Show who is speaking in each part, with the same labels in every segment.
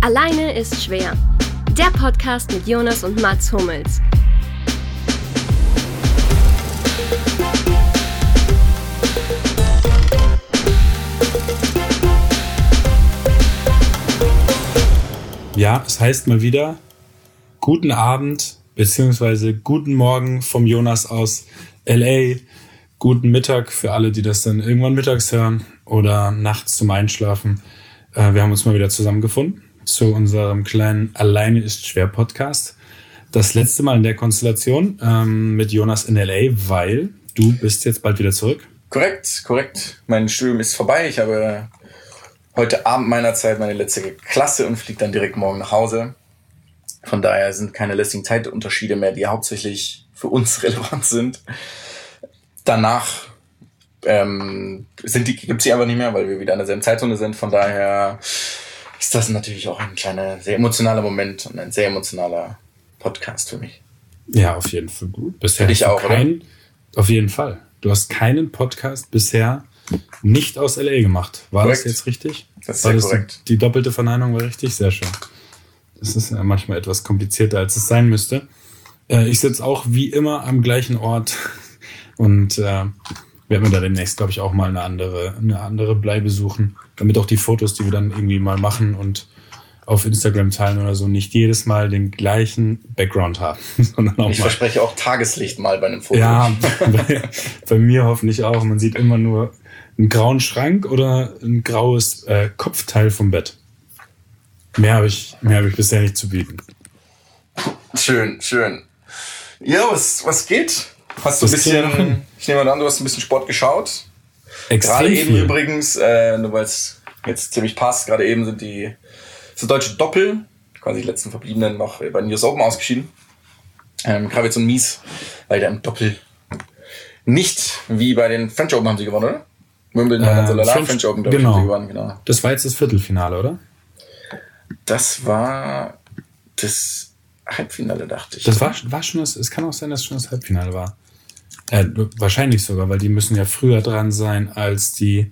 Speaker 1: Alleine ist schwer. Der Podcast mit Jonas und Mats Hummels.
Speaker 2: Ja, es heißt mal wieder, guten Abend bzw. guten Morgen vom Jonas aus LA. Guten Mittag für alle, die das dann irgendwann mittags hören oder nachts zum Einschlafen. Wir haben uns mal wieder zusammengefunden zu unserem kleinen Alleine ist schwer Podcast. Das letzte Mal in der Konstellation mit Jonas in LA, weil du bist jetzt bald wieder zurück.
Speaker 3: Korrekt. Mein Studium ist vorbei. Ich habe heute Abend meiner Zeit meine letzte Klasse und fliege dann direkt morgen nach Hause. Von daher sind keine lästigen Zeitunterschiede mehr, die hauptsächlich für uns relevant sind. Danach gibt's die einfach nicht mehr, weil wir wieder in derselben Zeitzone sind. Von daher ist das natürlich auch ein kleiner, sehr emotionaler Moment und ein sehr emotionaler Podcast für mich.
Speaker 2: Ja, auf jeden Fall gut. Bisher
Speaker 3: für dich auch, oder?
Speaker 2: Auf jeden Fall. Du hast keinen Podcast bisher nicht aus LA gemacht. War
Speaker 3: korrekt.
Speaker 2: Das jetzt richtig?
Speaker 3: Das ist sehr korrekt.
Speaker 2: Die doppelte Verneinung war richtig? Sehr schön. Das ist ja manchmal etwas komplizierter, als es sein müsste. Ich sitze auch wie immer am gleichen Ort und werden wir da demnächst, glaube ich, auch mal eine andere Bleibe suchen, damit auch die Fotos, die wir dann irgendwie mal machen und auf Instagram teilen oder so, nicht jedes Mal den gleichen Background haben. Sondern auch
Speaker 3: ich verspreche auch Tageslicht mal bei einem Foto.
Speaker 2: Ja, bei mir hoffentlich auch. Man sieht immer nur einen grauen Schrank oder ein graues Kopfteil vom Bett. Mehr habe ich bisher nicht zu bieten.
Speaker 3: Schön. Ja, was geht? Hast du ein bisschen, ich nehme mal an, du hast ein bisschen Sport geschaut.
Speaker 2: Extrem
Speaker 3: gerade eben
Speaker 2: viel.
Speaker 3: Übrigens, nur weil es jetzt ziemlich passt, gerade eben sind das deutsche Doppel, quasi die letzten Verbliebenen, noch bei den US Open ausgeschieden. Kravitz und Mies, weil der im Doppel nicht wie bei den French Open haben sie gewonnen, oder? Wimbledon, French Open, glaube ich, haben sie gewonnen, genau.
Speaker 2: Das war jetzt das Viertelfinale, oder?
Speaker 3: Das war das Halbfinale, dachte ich.
Speaker 2: Das war schon es kann auch sein, dass es schon das Halbfinale war. Wahrscheinlich sogar, weil die müssen ja früher dran sein als die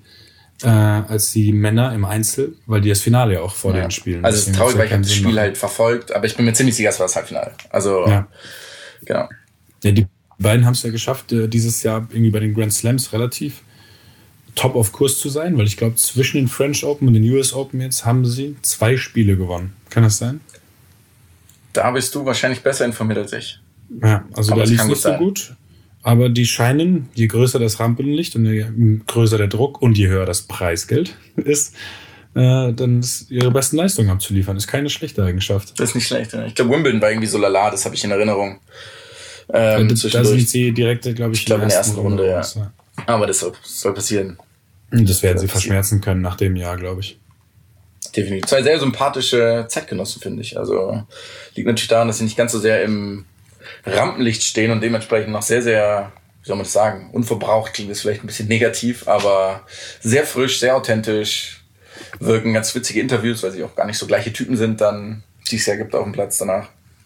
Speaker 2: Männer im Einzel, weil die das Finale ja auch vor denen spielen.
Speaker 3: Also es ist traurig, weil ich habe das Spiel halt verfolgt, aber ich bin mir ziemlich sicher, es war das Halbfinale. Also,
Speaker 2: ja.
Speaker 3: Genau.
Speaker 2: Ja, die beiden haben es ja geschafft, dieses Jahr irgendwie bei den Grand Slams relativ top auf Kurs zu sein, weil ich glaube, zwischen den French Open und den US Open jetzt haben sie 2 Spiele gewonnen. Kann das sein?
Speaker 3: Da bist du wahrscheinlich besser informiert als ich.
Speaker 2: Ja, also da lief es nicht so gut. Aber die scheinen, je größer das Rampenlicht und je größer der Druck und je höher das Preisgeld ist, dann ihre besten Leistungen abzuliefern. Ist keine schlechte Eigenschaft.
Speaker 3: Das ist nicht schlecht. Ja. Ich glaube, Wimbledon war irgendwie so lala, das habe ich in Erinnerung.
Speaker 2: Da sind sie direkt, glaube ich,
Speaker 3: in der ersten Runde. Ja.
Speaker 2: Raus, ja.
Speaker 3: Aber das soll passieren.
Speaker 2: Und das werden sie verschmerzen können nach dem Jahr, glaube ich.
Speaker 3: Definitiv. 2 sehr sympathische Zeitgenossen, finde ich. Also liegt natürlich daran, dass sie nicht ganz so sehr im Rampenlicht stehen und dementsprechend noch sehr, sehr, wie soll man das sagen, unverbraucht, klingt das vielleicht ein bisschen negativ, aber sehr frisch, sehr authentisch, wirken ganz witzige Interviews, weil sie auch gar nicht so gleiche Typen sind, dann, die es ja gibt auf dem Platz danach.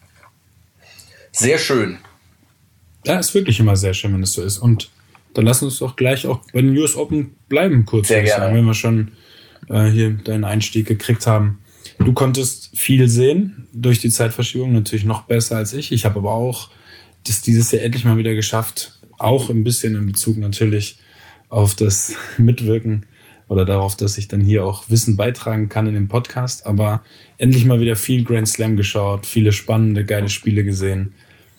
Speaker 3: Sehr schön.
Speaker 2: Ja, ist wirklich immer sehr schön, wenn es so ist. Und dann lass uns doch gleich auch bei den US Open bleiben, kurz.
Speaker 3: Sehr gerne.
Speaker 2: Wenn wir schon hier deinen Einstieg gekriegt haben. Du konntest viel sehen durch die Zeitverschiebung, natürlich noch besser als ich. Ich habe aber auch das dieses Jahr endlich mal wieder geschafft, auch ein bisschen in Bezug natürlich auf das Mitwirken oder darauf, dass ich dann hier auch Wissen beitragen kann in dem Podcast, aber endlich mal wieder viel Grand Slam geschaut, viele spannende, geile Spiele gesehen.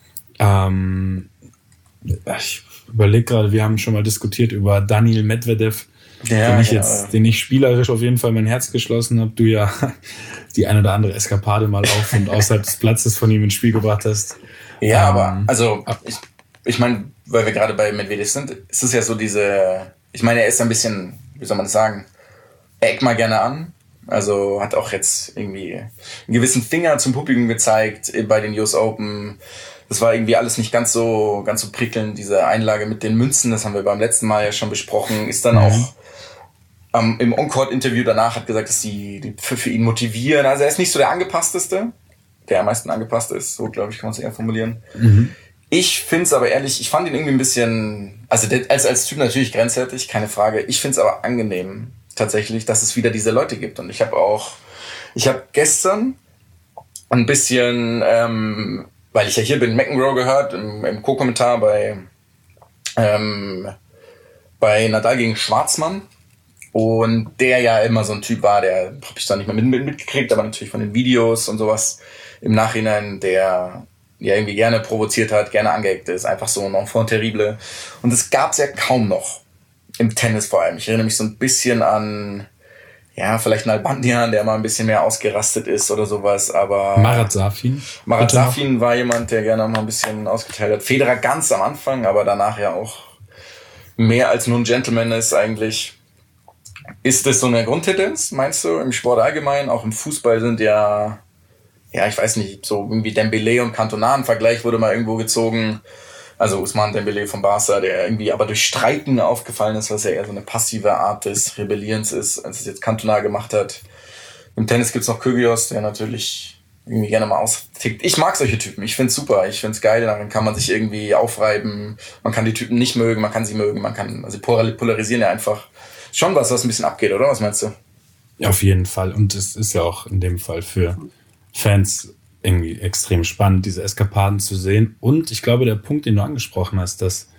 Speaker 2: Ich überlege gerade, wir haben schon mal diskutiert über Daniil Medvedev, den ich spielerisch auf jeden Fall mein Herz geschlossen habe. Du ja die eine oder andere Eskapade mal auf und außerhalb des Platzes von ihm ins Spiel gebracht hast.
Speaker 3: Ja, aber also ich meine, weil wir gerade bei Medvedev sind, ist es ja so ich meine, er ist ein bisschen, wie soll man das sagen, er eckt mal gerne an. Also hat auch jetzt irgendwie einen gewissen Finger zum Publikum gezeigt bei den US Open. Das war irgendwie alles nicht ganz so prickelnd, diese Einlage mit den Münzen, das haben wir beim letzten Mal ja schon besprochen, ist dann auch im On-Court-Interview danach hat gesagt, dass die für ihn motivieren. Also er ist nicht so der angepassteste, der am meisten angepasst ist, so glaube ich, kann man es eher formulieren. Ich finde es aber ehrlich, ich fand ihn irgendwie ein bisschen, also als Typ natürlich grenzwertig, keine Frage. Ich finde es aber angenehm tatsächlich, dass es wieder diese Leute gibt. Und ich habe auch Ich habe gestern ein bisschen, weil ich ja hier bin, McEnroe gehört, im Co-Kommentar bei Nadal gegen Schwarzmann. Und der ja immer so ein Typ war, der habe ich dann nicht mehr mitgekriegt, aber natürlich von den Videos und sowas im Nachhinein, der ja irgendwie gerne provoziert hat, gerne angeeckt ist, einfach so ein Enfant terrible. Und das gab's ja kaum noch im Tennis vor allem. Ich erinnere mich so ein bisschen an, ja, vielleicht einen Nalbandian, der mal ein bisschen mehr ausgerastet ist oder sowas, aber
Speaker 2: Marat Safin
Speaker 3: war jemand, der gerne mal ein bisschen ausgeteilt hat. Federer ganz am Anfang, aber danach ja auch mehr als nur ein Gentleman ist eigentlich. Ist das so eine Grundtendenz, meinst du, im Sport allgemein? Auch im Fußball sind ja, ich weiß nicht, so irgendwie Dembélé und Cantona, ein Vergleich wurde mal irgendwo gezogen. Also Ousmane Dembélé von Barca, der irgendwie aber durch Streiten aufgefallen ist, was ja eher so eine passive Art des Rebellierens ist, als es jetzt Cantona gemacht hat. Im Tennis gibt's noch Kyrgios, der natürlich irgendwie gerne mal austickt. Ich mag solche Typen, ich find's super, ich find's geil, daran kann man sich irgendwie aufreiben, man kann die Typen nicht mögen, man kann sie mögen, also polarisieren ja einfach. Schon was ein bisschen abgeht, oder? Was meinst du?
Speaker 2: Ja, auf jeden Fall. Und es ist ja auch in dem Fall für Fans irgendwie extrem spannend, diese Eskapaden zu sehen. Und ich glaube, der Punkt, den du angesprochen hast, dass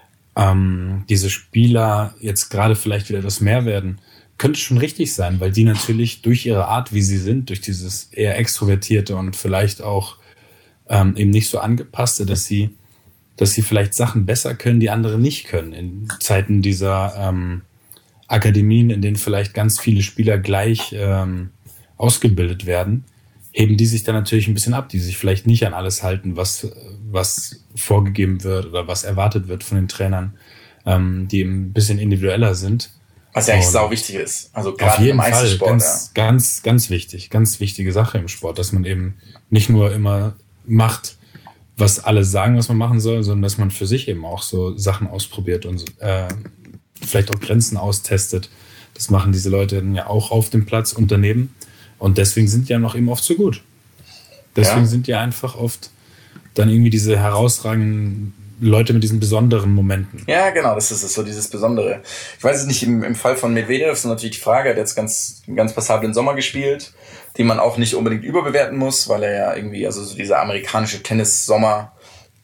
Speaker 2: diese Spieler jetzt gerade vielleicht wieder etwas mehr werden, könnte schon richtig sein, weil die natürlich durch ihre Art, wie sie sind, durch dieses eher extrovertierte und vielleicht auch eben nicht so angepasste, dass sie vielleicht Sachen besser können, die andere nicht können. In Zeiten dieser Akademien, in denen vielleicht ganz viele Spieler gleich ausgebildet werden, heben die sich dann natürlich ein bisschen ab, die sich vielleicht nicht an alles halten, was vorgegeben wird oder was erwartet wird von den Trainern, die ein bisschen individueller sind.
Speaker 3: Was ja eigentlich sau wichtig ist. Also gerade im Einzelsport.
Speaker 2: Ganz wichtig, ganz wichtige Sache im Sport, dass man eben nicht nur immer macht, was alle sagen, was man machen soll, sondern dass man für sich eben auch so Sachen ausprobiert und vielleicht auch Grenzen austestet. Das machen diese Leute dann ja auch auf dem Platz und daneben. Und deswegen sind die ja noch eben oft so gut. Deswegen sind die einfach oft dann irgendwie diese herausragenden Leute mit diesen besonderen Momenten.
Speaker 3: Ja, genau, das ist es, so dieses Besondere. Ich weiß es nicht, im Fall von Medvedev ist natürlich die Frage, er hat jetzt einen ganz passablen Sommer gespielt, den man auch nicht unbedingt überbewerten muss, weil er ja irgendwie, also so dieser amerikanische Tennis-Sommer,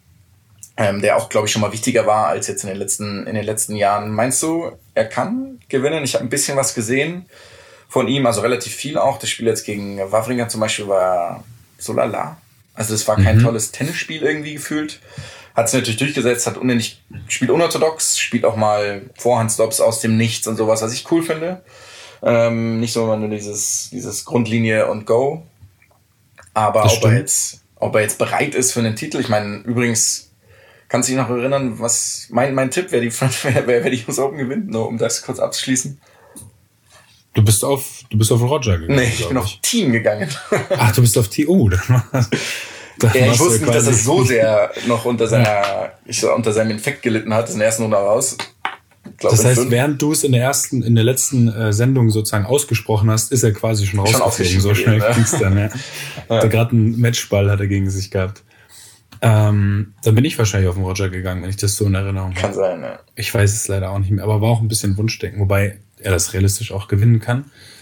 Speaker 3: der auch, glaube ich, schon mal wichtiger war als jetzt in den letzten Jahren. Meinst du, er kann gewinnen? Ich habe ein bisschen was gesehen von ihm, also relativ viel auch. Das Spiel jetzt gegen Wawrinka zum Beispiel war so lala. Also das war kein tolles Tennisspiel irgendwie gefühlt. Hat sich natürlich durchgesetzt, spielt unorthodox, spielt auch mal Vorhandstops aus dem Nichts und sowas, was ich cool finde. Nicht so nur dieses Grundlinie und Go. Aber ob er jetzt bereit ist für einen Titel, ich meine, übrigens, kannst du dich noch erinnern, was mein Tipp, wer die US Open gewinnt, nur um das kurz abzuschließen?
Speaker 2: Du bist auf Roger gegangen.
Speaker 3: Nee, ich bin auf Team gegangen.
Speaker 2: Ach, du bist auf Team. Oh,
Speaker 3: ich wusste nicht, dass er so sehr noch unter seinem Infekt gelitten hat, in der ersten Runde raus.
Speaker 2: Das heißt, während du es in der letzten Sendung sozusagen ausgesprochen hast, ist er quasi schon rausgeflogen. So schnell ging's dann, ja. Ja. Gerade einen Matchball hat er gegen sich gehabt. Dann bin ich wahrscheinlich auf den Roger gegangen, wenn ich das so in Erinnerung habe.
Speaker 3: Kann sein, ja.
Speaker 2: Ich weiß es leider auch nicht mehr, aber war auch ein bisschen Wunschdenken, wobei er das realistisch auch gewinnen kann.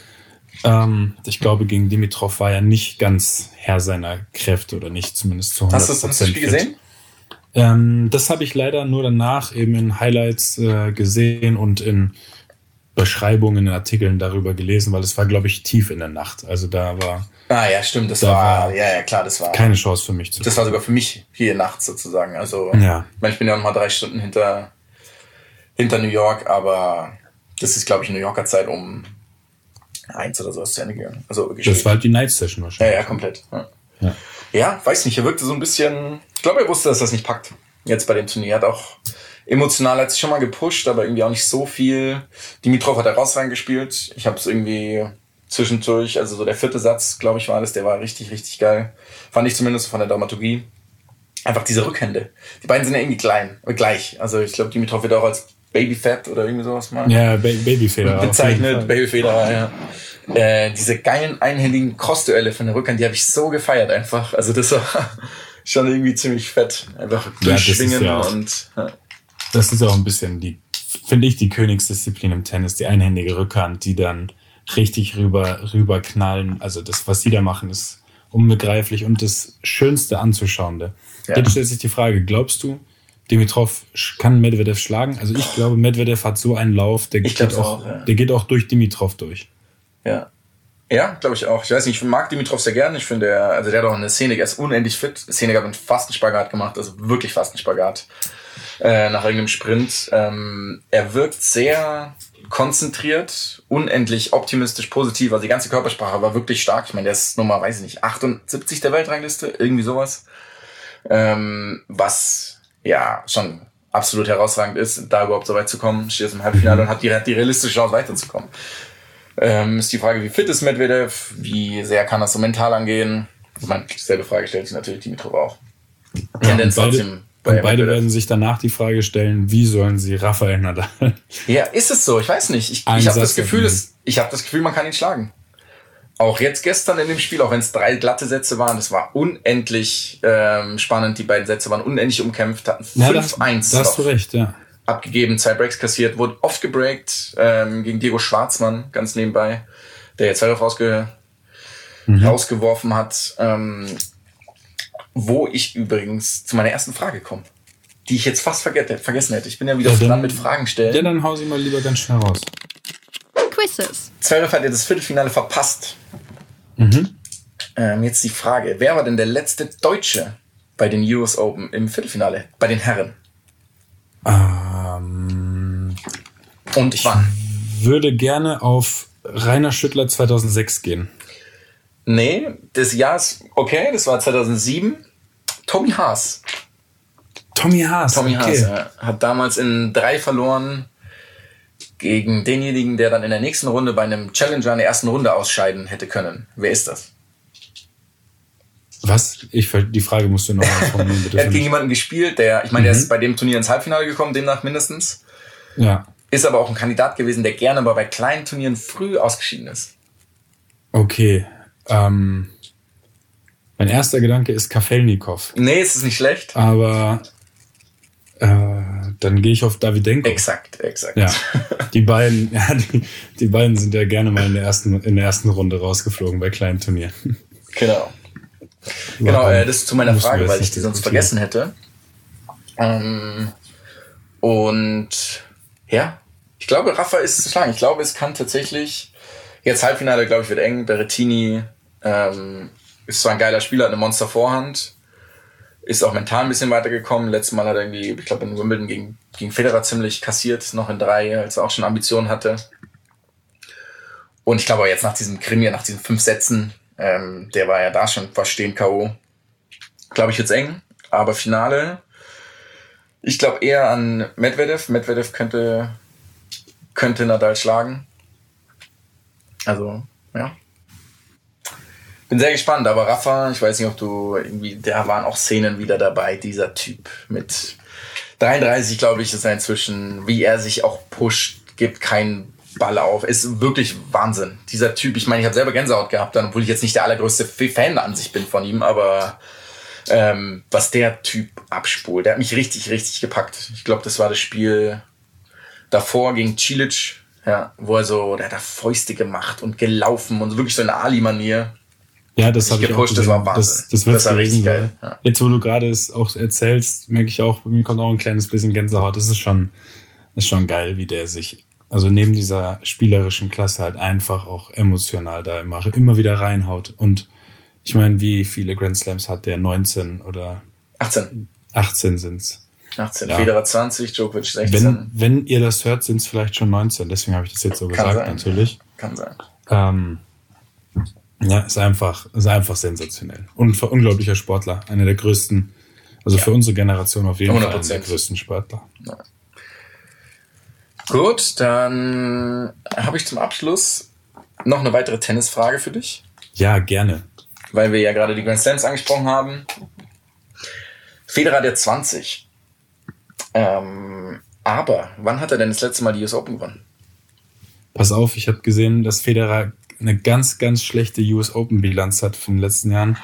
Speaker 2: Ich glaube, gegen Dimitrov war er nicht ganz Herr seiner Kräfte oder nicht zumindest zu 100%.
Speaker 3: Hast du das Spiel gesehen?
Speaker 2: Das habe ich leider nur danach eben in Highlights gesehen und in Beschreibungen, in Artikeln darüber gelesen, weil es war, glaube ich, tief in der Nacht. Also da war...
Speaker 3: Ah ja, stimmt, das war
Speaker 2: keine Chance für mich zu.
Speaker 3: Das war sogar für mich hier nachts sozusagen. Also ich bin ja noch mal 3 Stunden hinter New York, aber das ist, glaube ich, in New Yorker Zeit um 1 oder sowas zu Ende gegangen. Also
Speaker 2: das war halt die Night Session wahrscheinlich.
Speaker 3: Ja, komplett. Ja, weiß nicht, er wirkte so ein bisschen... Ich glaube, er wusste, dass das nicht packt. Jetzt bei dem Turnier. Er hat auch emotional hat sich schon mal gepusht, aber irgendwie auch nicht so viel. Dimitrov hat herausragend gespielt. Ich habe es irgendwie zwischendurch, also so der 4. Satz, glaube ich, war das, der war richtig, richtig geil. Fand ich zumindest von der Dramaturgie. Einfach diese Rückhände. Die beiden sind ja irgendwie gleich. Also ich glaube, Dimitrov wird auch als Babyfat oder irgendwie sowas mal.
Speaker 2: Ja, Babyfeder.
Speaker 3: Bezeichnet, Babyfeder, ja. Diese geilen einhändigen Cross-Duelle von der Rückhand, die habe ich so gefeiert einfach. Also das war schon irgendwie ziemlich fett. Einfach durchschwingen und... Ja.
Speaker 2: Das ist auch ein bisschen finde ich, die Königsdisziplin im Tennis, die einhändige Rückhand, die dann richtig rüberknallen. Also das, was sie da machen, ist unbegreiflich und das Schönste anzuschauende. Ja. Jetzt stellt sich die Frage, glaubst du, Dimitrov kann Medvedev schlagen? Also ich glaube, Medvedev hat so einen Lauf, der geht auch durch Dimitrov durch.
Speaker 3: Ja. Ja, glaube ich auch. Ich weiß nicht, ich mag Dimitrov sehr gerne. Ich finde, der hat auch eine Szene, er ist unendlich fit. Szene hat fast einen Spagat gemacht, also wirklich fast einen Spagat nach irgendeinem Sprint. Er wirkt sehr konzentriert, unendlich optimistisch, positiv. Also die ganze Körpersprache war wirklich stark. Ich meine, der ist Nummer, weiß ich nicht, 78 der Weltrangliste, irgendwie sowas. Was ja schon absolut herausragend ist, da überhaupt so weit zu kommen. Steht jetzt im Halbfinale und hat die realistische Chance weiterzukommen. Ist die Frage, wie fit ist Medvedev, wie sehr kann das so mental angehen? Ich meine, dieselbe Frage stellt sich natürlich Dimitrov auch.
Speaker 2: Tendenz trotzdem. Und beide werden sich danach die Frage stellen, wie sollen sie Rafael Nadal?
Speaker 3: Ja, ist es so? Ich weiß nicht. Ich habe das Gefühl, man kann ihn schlagen. Auch jetzt gestern in dem Spiel, auch wenn es 3 glatte Sätze waren, das war unendlich spannend. Die beiden Sätze waren unendlich umkämpft, hatten 5-1.
Speaker 2: Da hast du recht, ja.
Speaker 3: Abgegeben, 2 Breaks kassiert, wurde oft gebreakt gegen Diego Schwartzmann, ganz nebenbei, der jetzt Zverev rausgeworfen hat. Wo ich übrigens zu meiner ersten Frage komme, die ich jetzt fast vergessen hätte. Ich bin ja wieder dran mit Fragen stellen.
Speaker 2: Ja, dann hau sie mal lieber ganz schnell raus.
Speaker 1: Quizzes.
Speaker 3: Zverev hat ja das Viertelfinale verpasst. Jetzt die Frage, wer war denn der letzte Deutsche bei den US Open im Viertelfinale, bei den Herren? Und wann?
Speaker 2: Ich würde gerne auf Rainer Schüttler 2006 gehen.
Speaker 3: Nee, das Jahr ist okay, das war 2007. Tommy Haas.
Speaker 2: Tommy Haas,
Speaker 3: hat damals in 3 verloren gegen denjenigen, der dann in der nächsten Runde bei einem Challenger in der ersten Runde ausscheiden hätte können. Wer ist das?
Speaker 2: Was? Die Frage musst du noch mal formulieren, bitte.
Speaker 3: Er hat gegen jemanden gespielt, der ist bei dem Turnier ins Halbfinale gekommen, demnach mindestens.
Speaker 2: Ja.
Speaker 3: Ist aber auch ein Kandidat gewesen, der gerne mal bei kleinen Turnieren früh ausgeschieden ist.
Speaker 2: Okay. Mein erster Gedanke ist Kafelnikov.
Speaker 3: Nee, es ist nicht schlecht.
Speaker 2: Aber dann gehe ich auf Davydenko.
Speaker 3: Exakt.
Speaker 2: Ja, die beiden sind ja gerne mal in der ersten Runde rausgeflogen bei kleinen Turnieren.
Speaker 3: Genau, das ist zu meiner Frage, weil ich die sonst vergessen hätte. Und ja, ich glaube, Rafa ist zu schlagen. Ich glaube, es kann tatsächlich, jetzt Halbfinale, glaube ich, wird eng. Berrettini ist zwar ein geiler Spieler, hat eine Monster-Vorhand, ist auch mental ein bisschen weitergekommen. Letztes Mal hat er irgendwie, ich glaube, in Wimbledon gegen Federer ziemlich kassiert, noch in 3, als er auch schon Ambitionen hatte. Und ich glaube, jetzt nach diesem Krimi, nach diesen 5 Sätzen, der war ja da schon fast stehend K.O. Glaube ich, wird's eng. Aber Finale, ich glaube eher an Medvedev. Medvedev könnte Nadal schlagen. Also, ja. Bin sehr gespannt, aber Rafa, ich weiß nicht, ob du irgendwie, da waren auch Szenen wieder dabei, dieser Typ mit 33, glaube ich, ist er inzwischen, wie er sich auch pusht, gibt keinen Ball auf, ist wirklich Wahnsinn. Dieser Typ, ich meine, ich habe selber Gänsehaut gehabt, obwohl ich jetzt nicht der allergrößte Fan an sich bin von ihm, aber was der Typ abspult, der hat mich richtig, richtig gepackt. Ich glaube, das war das Spiel davor gegen Cilic, ja, wo der hat da Fäuste gemacht und gelaufen und wirklich so in Ali-Manier.
Speaker 2: Ja, das habe ich auch gesehen.
Speaker 3: Das war Wahnsinn.
Speaker 2: Das wird
Speaker 3: richtig geil. Ja.
Speaker 2: Jetzt, wo du gerade es auch erzählst, merke ich auch, bei mir kommt auch ein kleines bisschen Gänsehaut. Das ist schon geil, wie der sich, also neben dieser spielerischen Klasse halt einfach auch emotional da immer wieder reinhaut. Und ich meine, wie viele Grand Slams hat der? 19 oder
Speaker 3: 18?
Speaker 2: 18 sind's.
Speaker 3: 18. Ja. Federer 20, Djokovic 16.
Speaker 2: Wenn ihr das hört, sind's vielleicht schon 19. Deswegen habe ich das jetzt so gesagt, natürlich.
Speaker 3: Kann sein.
Speaker 2: Ja, ist einfach sensationell. Und unglaublicher Sportler. Einer der größten, also für unsere Generation auf jeden 100%. Fall einer der größten Sportler.
Speaker 3: Ja. Gut, dann habe ich zum Abschluss noch eine weitere Tennisfrage für dich.
Speaker 2: Ja, gerne.
Speaker 3: Weil wir ja gerade die Grand Slams angesprochen haben. Federer der 20. Aber wann hat er denn das letzte Mal die US Open gewonnen?
Speaker 2: Pass auf, ich habe gesehen, dass Federer eine ganz, ganz schlechte US Open Bilanz hat von den letzten Jahren.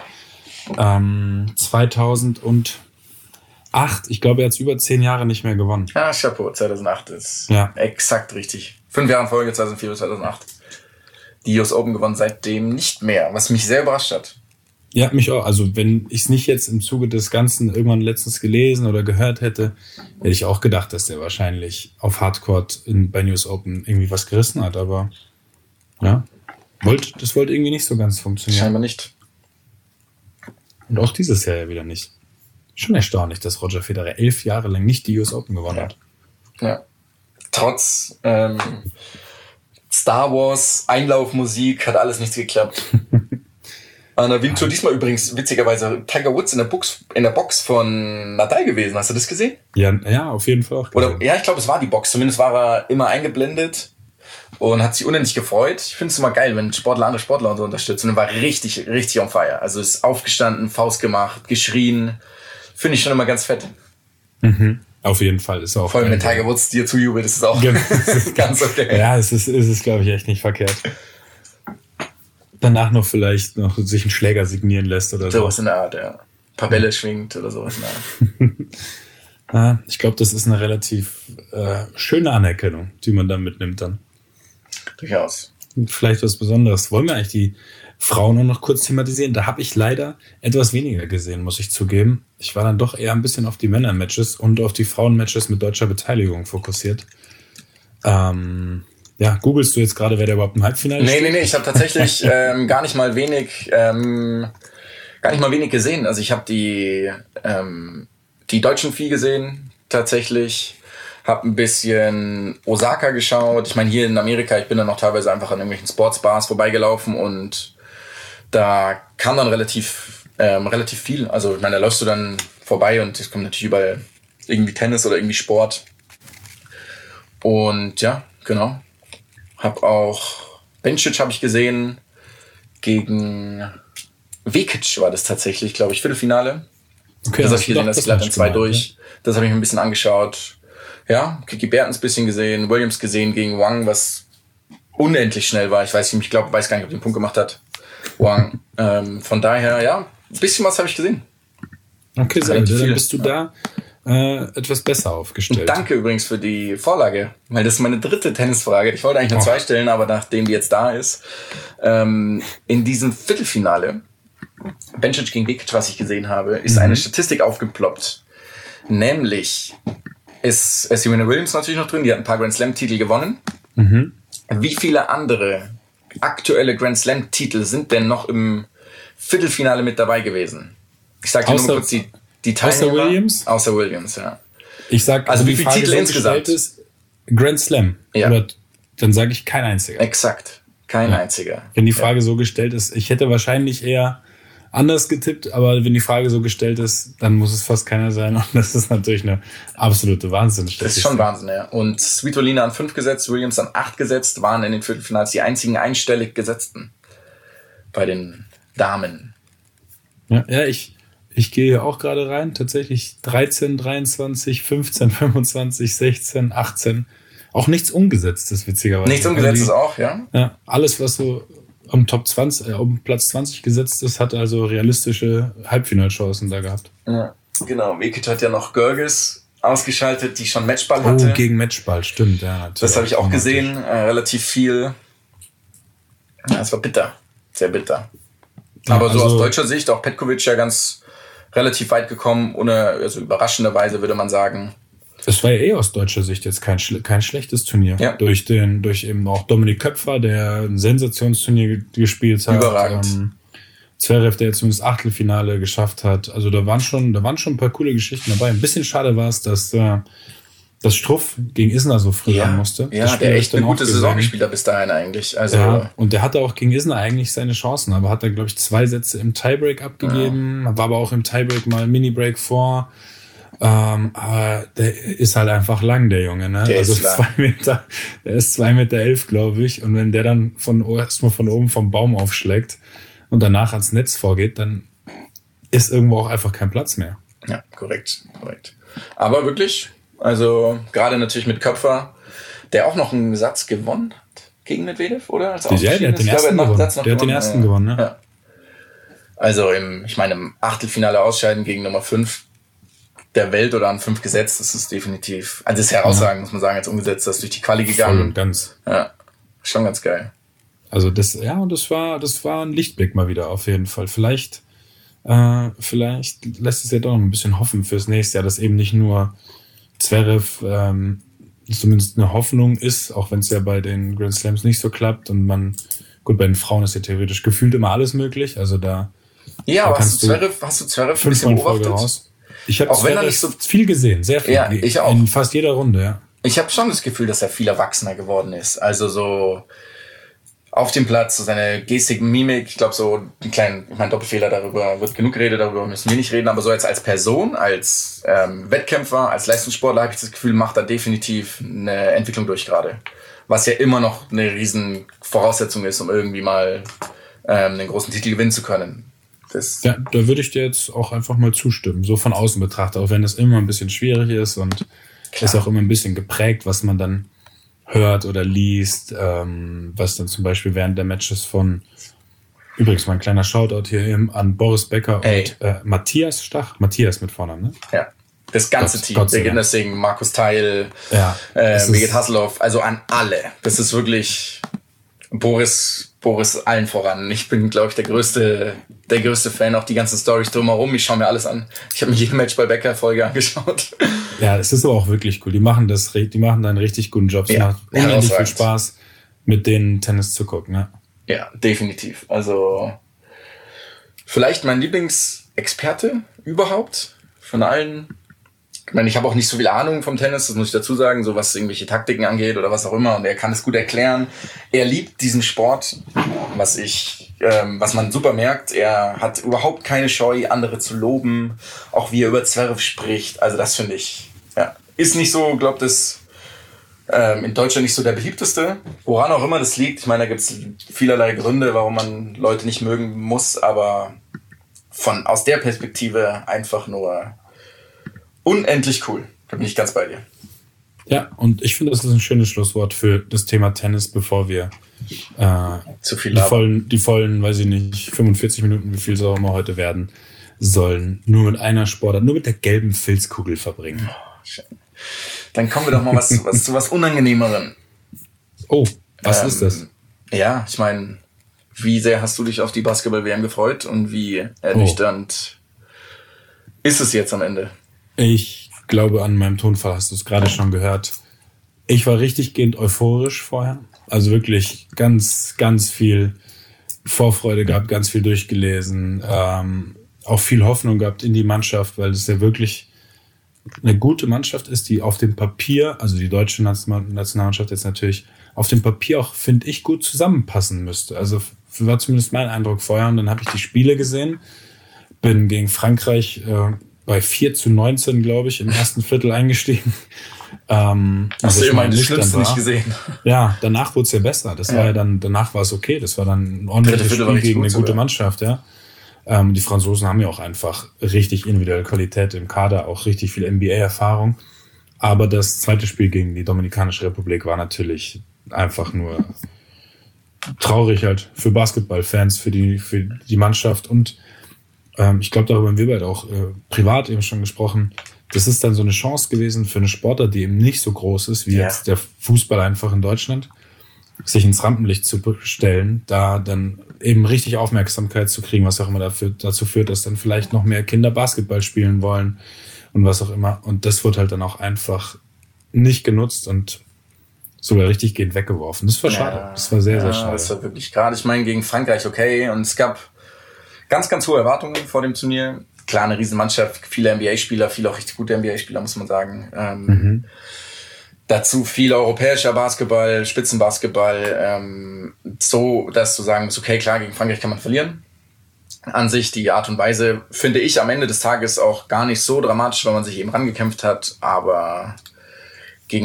Speaker 2: 2008, ich glaube, er hat es über 10 Jahre nicht mehr gewonnen.
Speaker 3: Ja, Chapeau, 2008 ist exakt richtig. 5 Jahre in Folge, 2004 bis 2008. die US Open gewonnen, seitdem nicht mehr, was mich sehr überrascht hat.
Speaker 2: Ja, mich auch. Also wenn ich es nicht jetzt im Zuge des Ganzen irgendwann letztens gelesen oder gehört hätte, hätte ich auch gedacht, dass der wahrscheinlich auf Hardcourt bei US Open irgendwie was gerissen hat. Aber ja, das wollte irgendwie nicht so ganz funktionieren.
Speaker 3: Scheinbar nicht.
Speaker 2: Und auch dieses Jahr ja wieder nicht. Schon erstaunlich, dass Roger Federer 11 Jahre lang nicht die US Open gewonnen hat.
Speaker 3: Ja. Trotz Star Wars, Einlaufmusik, hat alles nichts geklappt. Anna Wintour, diesmal übrigens witzigerweise Tiger Woods in der Box von Nadal gewesen. Hast du das gesehen?
Speaker 2: Ja, auf jeden Fall auch.
Speaker 3: Oder, ja, ich glaube, es war die Box. Zumindest war er immer eingeblendet und hat sich unendlich gefreut. Ich finde es immer geil, wenn andere Sportler und so unterstützen. Und war richtig, richtig on fire. Also ist aufgestanden, Faust gemacht, geschrien. Finde ich schon immer ganz fett.
Speaker 2: Mhm. Auf jeden Fall ist auch.
Speaker 3: Vor allem, wenn Tiger Woods dir zujubelt, ist es auch ganz okay.
Speaker 2: Ja, es ist, glaube ich, echt nicht verkehrt. Danach sich einen Schläger signieren lässt oder so.
Speaker 3: Sowas in der Art, ja. Ein paar Bälle schwingt oder sowas in der Art.
Speaker 2: Ich glaube, das ist eine relativ schöne Anerkennung, die man da mitnimmt dann.
Speaker 3: Durchaus.
Speaker 2: Und vielleicht was Besonderes. Wollen wir eigentlich die Frauen nur noch kurz thematisieren? Da habe ich leider etwas weniger gesehen, muss ich zugeben. Ich war dann doch eher ein bisschen auf die Männer-Matches und auf die Frauen-Matches mit deutscher Beteiligung fokussiert. Ja, googelst du jetzt gerade, wer da überhaupt im Halbfinale steht?
Speaker 3: Nee, ich habe tatsächlich gar nicht mal wenig gesehen. Also ich habe die deutschen Vieh gesehen, tatsächlich. Hab ein bisschen Osaka geschaut. Ich meine, hier in Amerika, ich bin dann noch teilweise einfach an irgendwelchen Sportsbars vorbeigelaufen und da kam dann relativ viel. Also ich meine, da läufst du dann vorbei und es kommt natürlich überall irgendwie Tennis oder irgendwie Sport. Und ja, genau. Hab auch Bencic habe ich gesehen gegen Vekic war das tatsächlich, glaube ich, Viertelfinale.
Speaker 2: Okay,
Speaker 3: das habe ich gesehen, das ist glatt in 2 durch. Ja. Das habe ich mir ein bisschen angeschaut. Ja, Kiki Bertens ein bisschen gesehen, Williams gesehen gegen Wang, was unendlich schnell war. Ich weiß gar nicht, ob der den Punkt gemacht hat. Wang. Von daher, ja, ein bisschen was habe ich gesehen.
Speaker 2: Okay, sehr gut. Dann bist du da etwas besser aufgestellt.
Speaker 3: Und danke übrigens für die Vorlage, weil das ist meine 3. Tennisfrage. Ich wollte eigentlich nur 2 stellen, aber nachdem die jetzt da ist, in diesem Viertelfinale, Bencic gegen Vekic, was ich gesehen habe, ist eine Statistik aufgeploppt. Nämlich ist Serena Williams natürlich noch drin, die hat ein paar Grand Slam-Titel gewonnen. Mhm. Wie viele andere aktuelle Grand Slam-Titel sind denn noch im Viertelfinale mit dabei gewesen? Ich sag dir nur mal kurz die Teilnehmer.
Speaker 2: Außer Williams?
Speaker 3: Außer Williams, ja.
Speaker 2: Ich sag,
Speaker 3: also wie viele Titel insgesamt?
Speaker 2: Ist Grand Slam.
Speaker 3: Ja.
Speaker 2: Oder dann sage ich kein einziger.
Speaker 3: Exakt, kein einziger.
Speaker 2: Wenn die Frage so gestellt ist, ich hätte wahrscheinlich eher anders getippt, aber wenn die Frage so gestellt ist, dann muss es fast keiner sein. Und das ist natürlich eine absolute Wahnsinnsstatistik.
Speaker 3: Das ist schon Wahnsinn, ja. Und Svitolina an 5 gesetzt, Williams an 8 gesetzt, waren in den Viertelfinals die einzigen einstellig Gesetzten bei den Damen.
Speaker 2: Ja, ich gehe auch gerade rein. Tatsächlich 13, 23, 15, 25, 16, 18. Auch nichts Umgesetztes, witzigerweise.
Speaker 3: Nichts Umgesetztes auch, ja?
Speaker 2: Ja, alles, was so um Platz 20 gesetzt ist, hat also realistische Halbfinalchancen da gehabt.
Speaker 3: Ja, genau. Vekic hat ja noch Görges ausgeschaltet, die schon Matchball hatte.
Speaker 2: Oh, gegen Matchball, stimmt. Ja,
Speaker 3: das habe ich auch gesehen, relativ viel. Ja, es war bitter, sehr bitter. Aber so aus deutscher Sicht, auch Petkovic ja ganz relativ weit gekommen, also überraschenderweise würde man sagen.
Speaker 2: Es war ja aus deutscher Sicht jetzt kein schlechtes Turnier. Ja. Durch eben auch Dominik Köpfer, der ein Sensationsturnier gespielt hat.
Speaker 3: Überragend.
Speaker 2: Zverev, der jetzt zumindest Achtelfinale geschafft hat. Also da waren schon ein paar coole Geschichten dabei. Ein bisschen schade war es, dass Struff gegen Isner so früh ran musste.
Speaker 3: Ja, der echt eine gute Saison gespielt hat bis dahin eigentlich. Also
Speaker 2: ja, und der hatte auch gegen Isner eigentlich seine Chancen, aber hat dann, glaube ich, 2 Sätze im Tiebreak abgegeben. War aber auch im Tiebreak mal Mini-Break vor. Aber der ist halt einfach lang, der Junge, ne? Der ist 2 Meter, der ist 2,11 Meter, glaube ich. Und wenn der dann erstmal von oben vom Baum aufschlägt und danach ans Netz vorgeht, dann ist irgendwo auch einfach kein Platz mehr.
Speaker 3: Ja, korrekt. Aber wirklich, also gerade natürlich mit Köpfer, der auch noch einen Satz gewonnen hat gegen Medvedev, oder?
Speaker 2: Der hat den ersten gewonnen. Der hat den ersten gewonnen, ne?
Speaker 3: Ja. Also im Achtelfinale ausscheiden gegen Nummer 5 der Welt oder an 5 gesetzt, das ist definitiv, also das ist herausragend, muss man sagen, jetzt umgesetzt, das ist durch die Quali gegangen.
Speaker 2: Voll und ganz.
Speaker 3: Ja, schon ganz geil.
Speaker 2: Also das war ein Lichtblick mal wieder auf jeden Fall. Vielleicht lässt es ja doch noch ein bisschen hoffen fürs nächste Jahr, dass eben nicht nur Zverev zumindest eine Hoffnung ist, auch wenn es ja bei den Grand Slams nicht so klappt und gut, bei den Frauen ist ja theoretisch gefühlt immer alles möglich, also da.
Speaker 3: Ja, aber hast du Zverev ein bisschen beobachtet?
Speaker 2: Ich habe Zverev so viel gesehen, sehr viel.
Speaker 3: Ja, ich auch.
Speaker 2: In fast jeder Runde, ja.
Speaker 3: Ich habe schon das Gefühl, dass er viel erwachsener geworden ist. Also so auf dem Platz, so seine Gestik, Mimik, ich glaube so ich meine Doppelfehler, darüber wird genug geredet, darüber müssen wir nicht reden, aber so jetzt als Person, als Wettkämpfer, als Leistungssportler habe ich das Gefühl, macht er definitiv eine Entwicklung durch gerade. Was ja immer noch eine riesen Voraussetzung ist, um irgendwie mal einen großen Titel gewinnen zu können.
Speaker 2: Ja, da würde ich dir jetzt auch einfach mal zustimmen, so von außen betrachtet, auch wenn das immer ein bisschen schwierig ist und ist auch immer ein bisschen geprägt, was man dann hört oder liest, was dann zum Beispiel während der Matches übrigens mal ein kleiner Shoutout hier an Boris Becker und Matthias Stach, Matthias mit Vornamen, ne?
Speaker 3: Ja, das ganze Team, Birgit Nessing, Markus Theil, Birgit Hasselhoff, also an alle. Das ist wirklich Boris allen voran. Ich bin, glaube ich, der größte Fan, auch die ganzen Storys drumherum. Ich schaue mir alles an. Ich habe mir jede Match bei Becker-Folge angeschaut. Ja,
Speaker 2: es ist aber auch wirklich cool. Die machen da einen richtig guten Job. Es macht unendlich viel Spaß, mit denen Tennis zu gucken. Ne?
Speaker 3: Ja, definitiv. Also vielleicht mein Lieblingsexperte überhaupt von allen. Ich meine, ich habe auch nicht so viel Ahnung vom Tennis, das muss ich dazu sagen, so was irgendwelche Taktiken angeht oder was auch immer. Und er kann es gut erklären. Er liebt diesen Sport, was man super merkt. Er hat überhaupt keine Scheu, andere zu loben, auch wie er über Zverev spricht. Also das finde ich, ist nicht so, glaube das in Deutschland nicht so der beliebteste. Woran auch immer das liegt. Ich meine, da gibt es vielerlei Gründe, warum man Leute nicht mögen muss, aber aus der Perspektive einfach nur unendlich cool. Da bin ich ganz bei dir.
Speaker 2: Ja, und ich finde, das ist ein schönes Schlusswort für das Thema Tennis, bevor wir
Speaker 3: zu viel
Speaker 2: die vollen, weiß ich nicht, 45 Minuten, wie viel es auch immer heute werden sollen, nur mit einer Sportart, nur mit der gelben Filzkugel verbringen.
Speaker 3: Oh, schön. Dann kommen wir doch mal zu was Unangenehmerem.
Speaker 2: Oh, was ist das?
Speaker 3: Ja, ich meine, wie sehr hast du dich auf die Basketball-WM gefreut und wie ernüchternd ist es jetzt am Ende?
Speaker 2: Ich glaube, an meinem Tonfall hast du es gerade schon gehört. Ich war richtig gehend euphorisch vorher. Also wirklich ganz, ganz viel Vorfreude gehabt, ganz viel durchgelesen. Auch viel Hoffnung gehabt in die Mannschaft, weil es ja wirklich eine gute Mannschaft ist, die auf dem Papier, also die deutsche Nationalmannschaft jetzt natürlich, auf dem Papier auch, finde ich, gut zusammenpassen müsste. Also war zumindest mein Eindruck vorher. Und dann habe ich die Spiele gesehen, bin gegen Frankreich bei 4:19, glaube ich, im ersten Viertel eingestiegen.
Speaker 3: Hast du immer das Schlimmste nicht gesehen?
Speaker 2: Ja, danach wurde es ja besser. Das war ja dann, danach war es okay. Das war dann ein ordentliches Spiel gegen eine gute Mannschaft, ja. Die Franzosen haben ja auch einfach richtig individuelle Qualität im Kader, auch richtig viel NBA-Erfahrung. Aber das zweite Spiel gegen die Dominikanische Republik war natürlich einfach nur traurig halt für Basketballfans, für die Mannschaft. Und ich glaube, darüber haben wir beide auch privat eben schon gesprochen. Das ist dann so eine Chance gewesen für eine Sportart, die eben nicht so groß ist, wie jetzt der Fußball einfach in Deutschland, sich ins Rampenlicht zu stellen, da dann eben richtig Aufmerksamkeit zu kriegen, was auch immer dazu führt, dass dann vielleicht noch mehr Kinder Basketball spielen wollen und was auch immer. Und das wird halt dann auch einfach nicht genutzt und sogar richtig gehend weggeworfen. Das war schade. Das war sehr, sehr schade.
Speaker 3: Das war wirklich gerade, ich meine, gegen Frankreich okay. Und es gab ganz, ganz hohe Erwartungen vor dem Turnier. Klar, eine Riesenmannschaft, viele NBA-Spieler, viele auch richtig gute NBA-Spieler, muss man sagen. Dazu viel europäischer Basketball, Spitzenbasketball, so, dass du sagen musst, okay, klar, gegen Frankreich kann man verlieren. An sich, die Art und Weise, finde ich am Ende des Tages auch gar nicht so dramatisch, weil man sich eben rangekämpft hat, aber gegen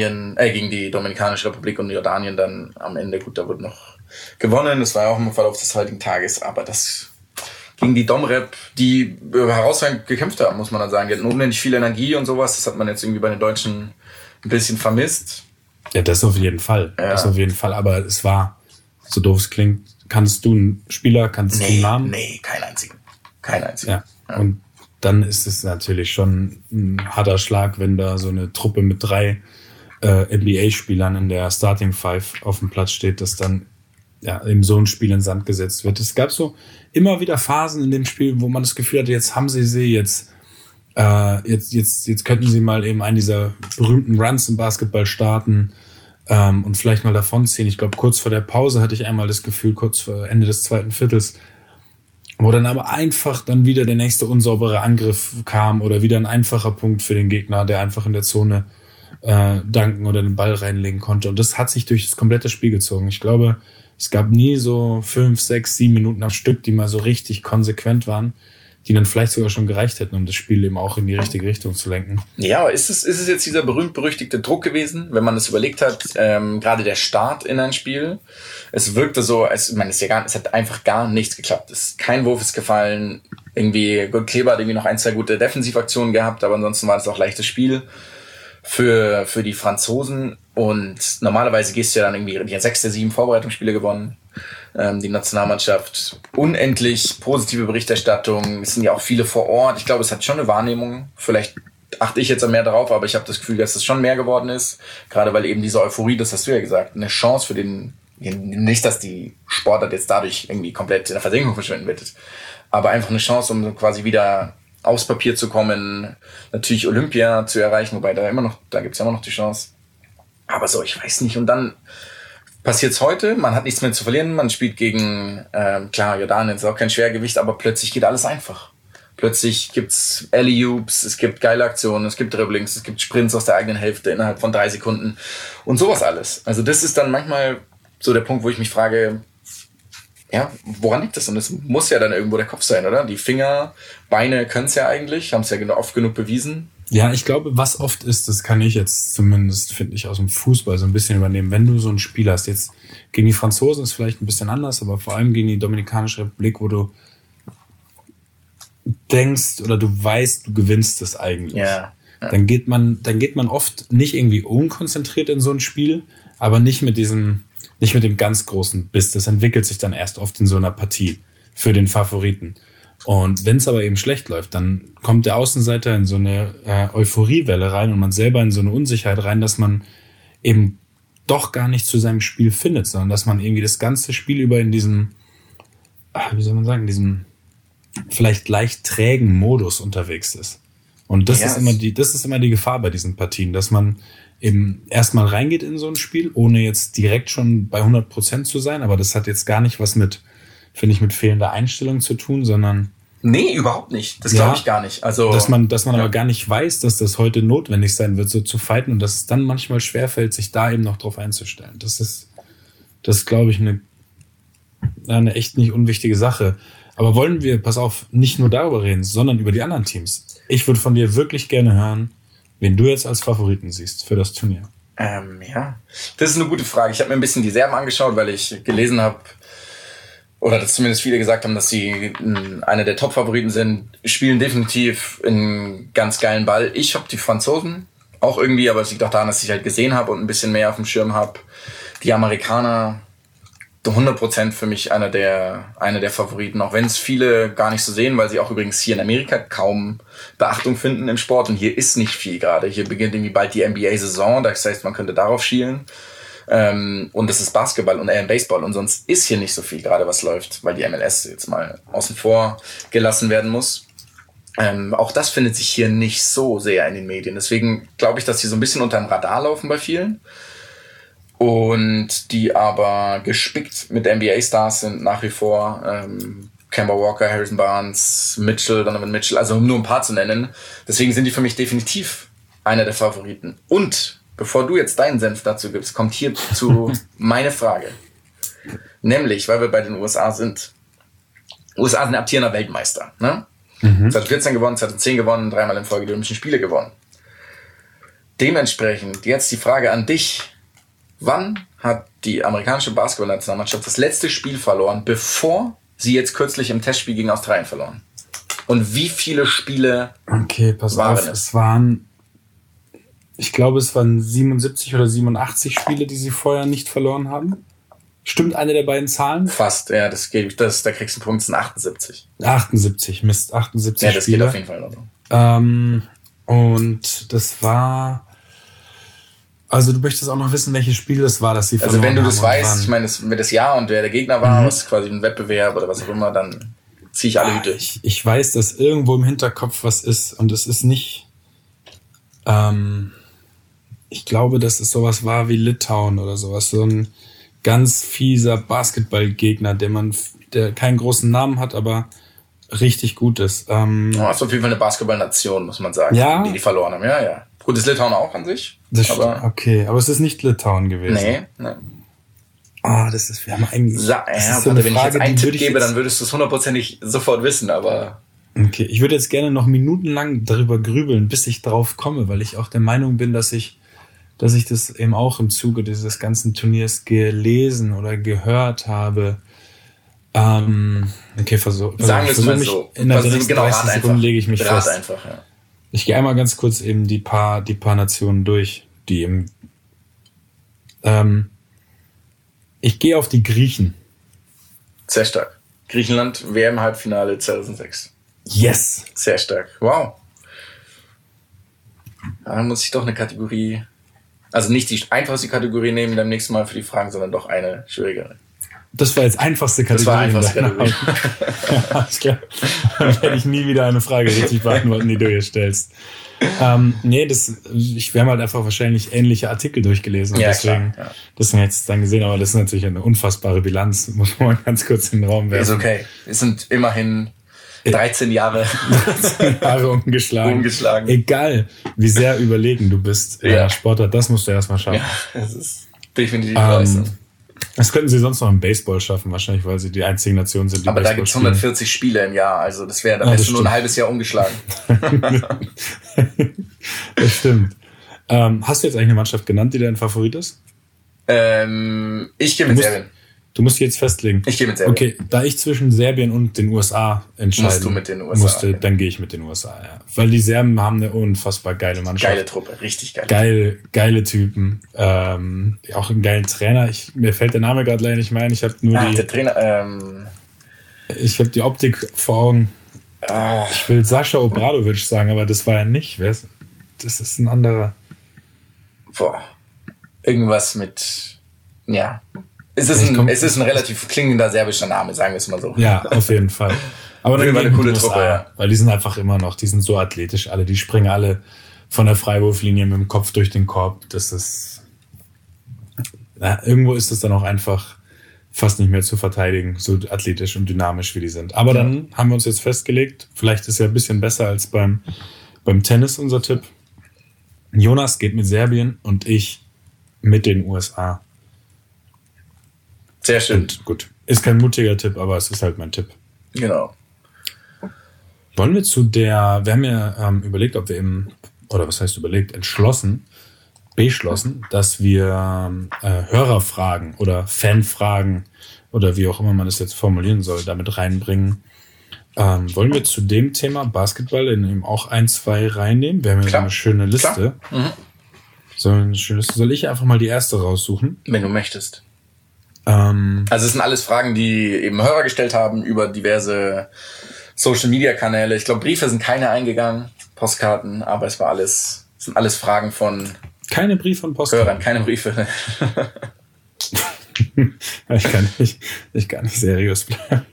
Speaker 3: die Dominikanische Republik und Jordanien dann am Ende, gut, da wird noch gewonnen, das war ja auch im Verlauf des heutigen Tages, aber das gegen die Domrep, die herausragend gekämpft haben, muss man dann sagen, die hatten unendlich viel Energie und sowas, das hat man jetzt irgendwie bei den Deutschen ein bisschen vermisst.
Speaker 2: Ja, das auf jeden Fall. Ja. Das auf jeden Fall. Aber es war, so doof es klingt, kannst du einen einen Namen?
Speaker 3: Nee, keinen einzigen. Ja.
Speaker 2: Und dann ist es natürlich schon ein harter Schlag, wenn da so eine Truppe mit 3 NBA-Spielern in der Starting Five auf dem Platz steht, dass dann eben so ein Spiel in den Sand gesetzt wird. Es gab so immer wieder Phasen in dem Spiel, wo man das Gefühl hatte, jetzt haben sie jetzt könnten sie mal eben einen dieser berühmten Runs im Basketball starten und vielleicht mal davonziehen. Ich glaube, kurz vor der Pause hatte ich einmal das Gefühl, kurz vor Ende des zweiten Viertels, wo dann aber einfach dann wieder der nächste unsaubere Angriff kam oder wieder ein einfacher Punkt für den Gegner, der einfach in der Zone danken oder den Ball reinlegen konnte. Und das hat sich durch das komplette Spiel gezogen. Ich glaube, es gab nie so 5, 6, 7 Minuten am Stück, die mal so richtig konsequent waren, die dann vielleicht sogar schon gereicht hätten, um das Spiel eben auch in die richtige Richtung zu lenken.
Speaker 3: Ja, aber ist es jetzt dieser berühmt-berüchtigte Druck gewesen, wenn man es überlegt hat, gerade der Start in ein Spiel? Es wirkte so, es hat einfach gar nichts geklappt. Kein Wurf ist gefallen, irgendwie Kleber hat irgendwie noch 1, 2 gute Defensivaktionen gehabt, aber ansonsten war es auch leichtes Spiel für die Franzosen. Und normalerweise gehst du ja dann irgendwie die 6, 7 Vorbereitungsspiele gewonnen. Die Nationalmannschaft, unendlich positive Berichterstattung, es sind ja auch viele vor Ort. Ich glaube, es hat schon eine Wahrnehmung. Vielleicht achte ich jetzt mehr darauf, aber ich habe das Gefühl, dass es schon mehr geworden ist. Gerade weil eben diese Euphorie, das hast du ja gesagt, eine Chance für den, nicht, dass die Sportart jetzt dadurch irgendwie komplett in der Versenkung verschwinden wird, aber einfach eine Chance, um quasi wieder aufs Papier zu kommen, natürlich Olympia zu erreichen, wobei da gibt's ja immer noch die Chance. Aber so, ich weiß nicht. Und dann passiert's heute, man hat nichts mehr zu verlieren, man spielt gegen, klar, Jordanien ist auch kein Schwergewicht, aber plötzlich geht alles einfach. Plötzlich gibt's Alley-Oops, es gibt geile Aktionen, es gibt Dribblings, es gibt Sprints aus der eigenen Hälfte innerhalb von 3 Sekunden und sowas alles. Also das ist dann manchmal so der Punkt, wo ich mich frage, ja, woran liegt das? Und es muss ja dann irgendwo der Kopf sein, oder? Die Finger, Beine können's ja eigentlich, haben's ja oft genug bewiesen.
Speaker 2: Ja, ich glaube, was oft ist, das kann ich jetzt zumindest, finde ich, aus dem Fußball so ein bisschen übernehmen. Wenn du so ein Spiel hast, jetzt gegen die Franzosen ist vielleicht ein bisschen anders, aber vor allem gegen die Dominikanische Republik, wo du denkst oder du weißt, du gewinnst es eigentlich.
Speaker 3: Ja.
Speaker 2: Dann geht man oft nicht irgendwie unkonzentriert in so ein Spiel, aber nicht mit dem ganz großen Biss. Das entwickelt sich dann erst oft in so einer Partie für den Favoriten. Und wenn es aber eben schlecht läuft, dann kommt der Außenseiter in so eine Euphoriewelle rein und man selber in so eine Unsicherheit rein, dass man eben doch gar nicht zu seinem Spiel findet, sondern dass man irgendwie das ganze Spiel über in diesem, in diesem vielleicht leicht trägen Modus unterwegs ist. Und das ist immer die Gefahr bei diesen Partien, dass man eben erstmal reingeht in so ein Spiel, ohne jetzt direkt schon bei 100% zu sein, aber das hat jetzt gar nicht was mit fehlender Einstellung zu tun, sondern
Speaker 3: nee, überhaupt nicht. Das glaube ich gar nicht. Also
Speaker 2: dass man aber gar nicht weiß, dass das heute notwendig sein wird, so zu fighten und dass es dann manchmal schwerfällt, sich da eben noch drauf einzustellen. Das ist glaube ich, eine echt nicht unwichtige Sache. Aber wollen wir, pass auf, nicht nur darüber reden, sondern über die anderen Teams. Ich würde von dir wirklich gerne hören, wen du jetzt als Favoriten siehst für das Turnier.
Speaker 3: Ja, das ist eine gute Frage. Ich habe mir ein bisschen die Serben angeschaut, weil ich gelesen habe, oder dass zumindest viele gesagt haben, dass sie eine der Top-Favoriten sind, spielen definitiv einen ganz geilen Ball. Ich habe die Franzosen auch irgendwie, aber es liegt auch daran, dass ich halt gesehen habe und ein bisschen mehr auf dem Schirm habe. Die Amerikaner 100% für mich einer der Favoriten, auch wenn es viele gar nicht so sehen, weil sie auch übrigens hier in Amerika kaum Beachtung finden im Sport und hier ist nicht viel gerade. Hier beginnt irgendwie bald die NBA-Saison, das heißt, man könnte darauf schielen. Und das ist Basketball und Baseball und sonst ist hier nicht so viel gerade, was läuft, weil die MLS jetzt mal außen vor gelassen werden muss. Auch das findet sich hier nicht so sehr in den Medien. Deswegen glaube ich, dass die so ein bisschen unter dem Radar laufen bei vielen. Und die aber gespickt mit NBA-Stars sind nach wie vor. Kemba Walker, Harrison Barnes, Donovan Mitchell, also um nur ein paar zu nennen. Deswegen sind die für mich definitiv einer der Favoriten. Und bevor du jetzt deinen Senf dazu gibst, kommt hierzu meine Frage. Nämlich, weil wir bei den USA sind. USA sind amtierender Weltmeister. Ne? 2014 gewonnen, 2010 gewonnen, 3-mal in Folge die Olympischen Spiele gewonnen. Dementsprechend jetzt die Frage an dich. Wann hat die amerikanische Basketballnationalmannschaft das letzte Spiel verloren, bevor sie jetzt kürzlich im Testspiel gegen Australien verloren? Und wie viele Spiele waren es?
Speaker 2: Ich glaube, es waren 77 oder 87 Spiele, die sie vorher nicht verloren haben. Stimmt eine der beiden Zahlen?
Speaker 3: Fast, ja, da kriegst du einen Punkt, das sind 78.
Speaker 2: 78 Spiele.
Speaker 3: Ja, das geht auf jeden Fall noch so.
Speaker 2: Und das war Also du möchtest auch noch wissen, welches Spiel das war, das sie verloren haben.
Speaker 3: Also wenn du das weißt, ich meine, wenn das Jahr und wer der Gegner war, was quasi ein Wettbewerb oder was auch immer, dann ziehe ich alle Hüte.
Speaker 2: Ich weiß, dass irgendwo im Hinterkopf was ist und es ist nicht... ich glaube, dass es sowas war wie Litauen oder sowas. So ein ganz fieser Basketballgegner, der keinen großen Namen hat, aber richtig gut ist.
Speaker 3: Ist auf jeden Fall eine Basketballnation, muss man sagen,
Speaker 2: ja?
Speaker 3: die verloren haben. Ja. Gut, ist Litauen auch an sich.
Speaker 2: Okay, aber es ist nicht Litauen gewesen.
Speaker 3: Nee.
Speaker 2: Wir haben eigentlich...
Speaker 3: wenn ich jetzt einen Tipp gebe, dann würdest du es 100%ig sofort wissen, aber...
Speaker 2: Okay, ich würde jetzt gerne noch minutenlang darüber grübeln, bis ich drauf komme, weil ich auch der Meinung bin, dass ich das eben auch im Zuge dieses ganzen Turniers gelesen oder gehört habe. Sagen
Speaker 3: wir es mal so.
Speaker 2: In der nächsten 30 Sekunden lege ich mich fest.
Speaker 3: Einfach, ja.
Speaker 2: Ich gehe einmal ganz kurz eben die paar Nationen durch, die im... ich gehe auf die Griechen.
Speaker 3: Sehr stark. Griechenland, WM-Halbfinale 2006.
Speaker 2: Yes!
Speaker 3: Sehr stark. Wow. Dann muss ich doch eine Kategorie, also nicht die einfachste Kategorie nehmen beim nächsten Mal für die Fragen, sondern doch eine schwierigere.
Speaker 2: Das war jetzt einfachste Kategorie. Alles klar. Dann werde ich nie wieder eine Frage richtig beantworten, die du hier stellst. Wir haben halt einfach wahrscheinlich ähnliche Artikel durchgelesen.
Speaker 3: Ja,
Speaker 2: deswegen hätte ich es dann gesehen, aber das ist natürlich eine unfassbare Bilanz, muss man ganz kurz in den Raum werfen.
Speaker 3: Ist okay. Es sind immerhin 13 Jahre.
Speaker 2: 13 Jahre ungeschlagen. Egal, wie sehr überlegen du bist in einer Sportart, das musst du erstmal schaffen.
Speaker 3: Ja, das ist definitiv Leistung.
Speaker 2: Das könnten sie sonst noch im Baseball schaffen, wahrscheinlich, weil sie die einzigen Nationen sind, die
Speaker 3: aber
Speaker 2: Baseball
Speaker 3: da gibt es 140 Spiele im Jahr, also da wärst du nur ein halbes Jahr ungeschlagen.
Speaker 2: Das stimmt. Hast du jetzt eigentlich eine Mannschaft genannt, die dein Favorit ist?
Speaker 3: Ich gehe mit Serbien.
Speaker 2: Du musst dich jetzt festlegen.
Speaker 3: Ich gehe mit Serbien.
Speaker 2: Okay, da ich zwischen Serbien und den USA entscheiden
Speaker 3: musst du mit den USA,
Speaker 2: dann gehe ich mit den USA, ja. Weil die Serben haben eine unfassbar geile Mannschaft.
Speaker 3: Geile Truppe, richtig geil.
Speaker 2: Geile Typen. Auch einen geilen Trainer. Mir fällt der Name gerade leider nicht mehr ein. Ich habe nur
Speaker 3: der Trainer,
Speaker 2: ich habe die Optik vor Augen. Ich will Sascha Obradovic sagen, aber das war er nicht. Das ist ein anderer.
Speaker 3: Irgendwas mit, ja. Es ist ein relativ klingender serbischer Name, sagen wir es mal so.
Speaker 2: Ja, auf jeden Fall. Aber dann
Speaker 3: eine coole Truppe, ja.
Speaker 2: Weil die sind einfach immer noch, die sind so athletisch alle, die springen alle von der Freiwurflinie mit dem Kopf durch den Korb. Das ist, irgendwo ist es dann auch einfach fast nicht mehr zu verteidigen, so athletisch und dynamisch wie die sind. Aber dann haben wir uns jetzt festgelegt, vielleicht ist ja ein bisschen besser als beim Tennis unser Tipp. Jonas geht mit Serbien und ich mit den USA.
Speaker 3: Sehr schön.
Speaker 2: Und gut, ist kein mutiger Tipp, aber es ist halt mein Tipp.
Speaker 3: Genau.
Speaker 2: Wollen wir wir haben ja überlegt, ob wir beschlossen, dass wir Hörerfragen oder Fanfragen oder wie auch immer man es jetzt formulieren soll, damit reinbringen. Wollen wir zu dem Thema Basketball eben auch 1, 2 reinnehmen? Wir haben ja so eine schöne Liste. Soll ich einfach mal die erste raussuchen?
Speaker 3: Wenn du möchtest. Also es sind alles Fragen, die eben Hörer gestellt haben über diverse Social-Media-Kanäle. Ich glaube, Briefe sind keine eingegangen, Postkarten, aber sind alles Fragen von
Speaker 2: keine Briefe und Postkarten.
Speaker 3: Hörern, keine Briefe.
Speaker 2: Ich kann nicht seriös bleiben.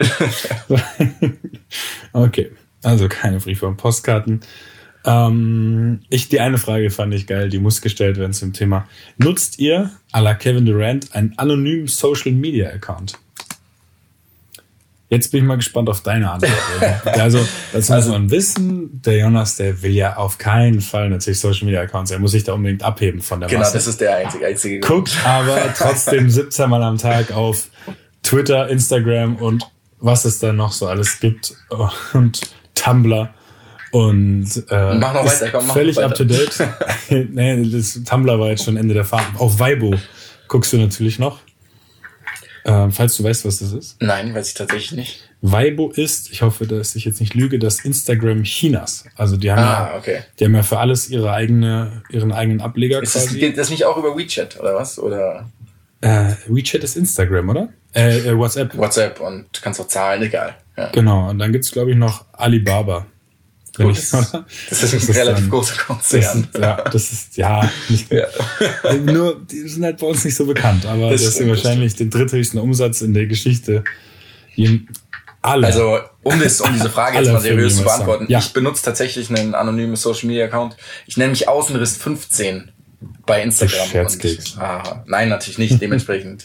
Speaker 2: Okay, also keine Briefe und Postkarten. Die eine Frage fand ich geil, die muss gestellt werden zum Thema. Nutzt ihr, à la Kevin Durant, einen anonymen Social-Media-Account? Jetzt bin ich mal gespannt auf deine Antwort. Also, das muss man wissen. Der Jonas, der will ja auf keinen Fall natürlich Social-Media-Accounts. Er muss sich da unbedingt abheben von der Masse.
Speaker 3: Genau, das ist der einzige
Speaker 2: Grund. Guckt aber trotzdem 17 Mal am Tag auf Twitter, Instagram und was es da noch so alles gibt. Und Tumblr. Und
Speaker 3: mach noch weiter, komm,
Speaker 2: völlig up to date. Nee, das Tumblr war jetzt schon Ende der Fahrt. Auf Weibo guckst du natürlich noch. Falls du weißt, was das ist.
Speaker 3: Nein, weiß ich tatsächlich nicht.
Speaker 2: Weibo ist, ich hoffe, dass ich jetzt nicht lüge, das Instagram Chinas. Also die haben die haben ja für alles ihren eigenen Ableger quasi.
Speaker 3: Geht das nicht auch über WeChat oder was? Oder?
Speaker 2: WeChat ist Instagram, oder? WhatsApp.
Speaker 3: WhatsApp und du kannst auch zahlen, egal. Ja.
Speaker 2: Genau, und dann gibt's glaube ich noch Alibaba.
Speaker 3: Gut, das ist ein relativ großer Konzern.
Speaker 2: Das ist nicht, nur, die sind halt bei uns nicht so bekannt, aber das ist wahrscheinlich den dritthöchsten Umsatz in der Geschichte.
Speaker 3: Also, um diese Frage jetzt mal seriös zu beantworten, ich benutze tatsächlich einen anonymen Social Media Account. Ich nenne mich Außenriss15 bei Instagram. Nein, natürlich nicht, dementsprechend.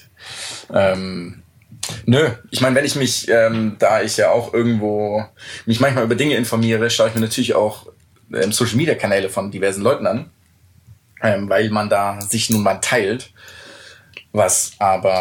Speaker 3: Ich meine, wenn ich mich, da ich ja auch irgendwo mich manchmal über Dinge informiere, schaue ich mir natürlich auch Social Media Kanäle von diversen Leuten an, weil man da sich nun mal teilt, was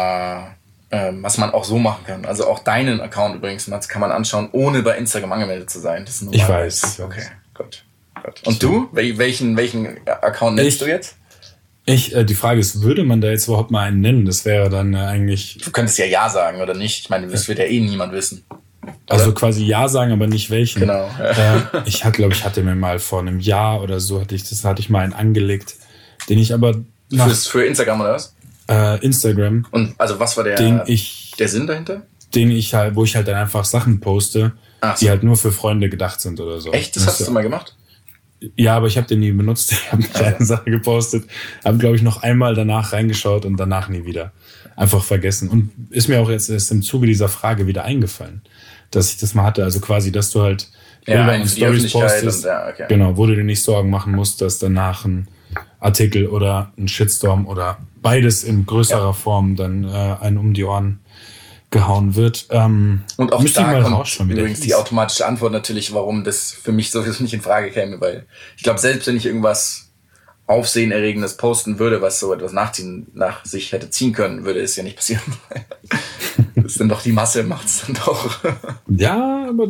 Speaker 3: man auch so machen kann. Also auch deinen Account übrigens, Mats, kann man anschauen, ohne bei Instagram angemeldet zu sein. Das ist
Speaker 2: ich weiß.
Speaker 3: Okay, gut. Und du? Welchen Account nennst du jetzt?
Speaker 2: Die Frage ist, würde man da jetzt überhaupt mal einen nennen? Das wäre dann eigentlich...
Speaker 3: Du könntest ja sagen oder nicht. Ich meine, das wird ja niemand wissen. Oder?
Speaker 2: Also quasi ja sagen, aber nicht welchen.
Speaker 3: Genau.
Speaker 2: Ich hatte mir mal vor einem Jahr oder so, hatte ich mal einen angelegt, den ich aber...
Speaker 3: Für Instagram oder was?
Speaker 2: Instagram.
Speaker 3: Und also was war der Sinn dahinter?
Speaker 2: Wo ich halt dann einfach Sachen poste, die halt nur für Freunde gedacht sind oder so.
Speaker 3: Echt? Das hast du mal gemacht?
Speaker 2: Ja, aber ich habe den nie benutzt. Ich habe eine kleine Sache gepostet, habe, glaube ich, noch einmal danach reingeschaut und danach nie wieder. Einfach vergessen. Und ist mir auch jetzt erst im Zuge dieser Frage wieder eingefallen, dass ich das mal hatte. Also quasi, dass du halt Bilder und Storys postest. Genau, wo du dir nicht Sorgen machen musst, dass danach ein Artikel oder ein Shitstorm oder beides in größerer Form dann einen um die Ohren gehauen wird.
Speaker 3: Und auch da kommt übrigens die automatische Antwort natürlich, warum das für mich sowieso nicht in Frage käme, weil ich glaube, selbst wenn ich irgendwas Aufsehenerregendes posten würde, was so etwas nach sich hätte ziehen können, würde es ja nicht passieren. Das ist dann doch die Masse, macht's dann doch.
Speaker 2: Ja, aber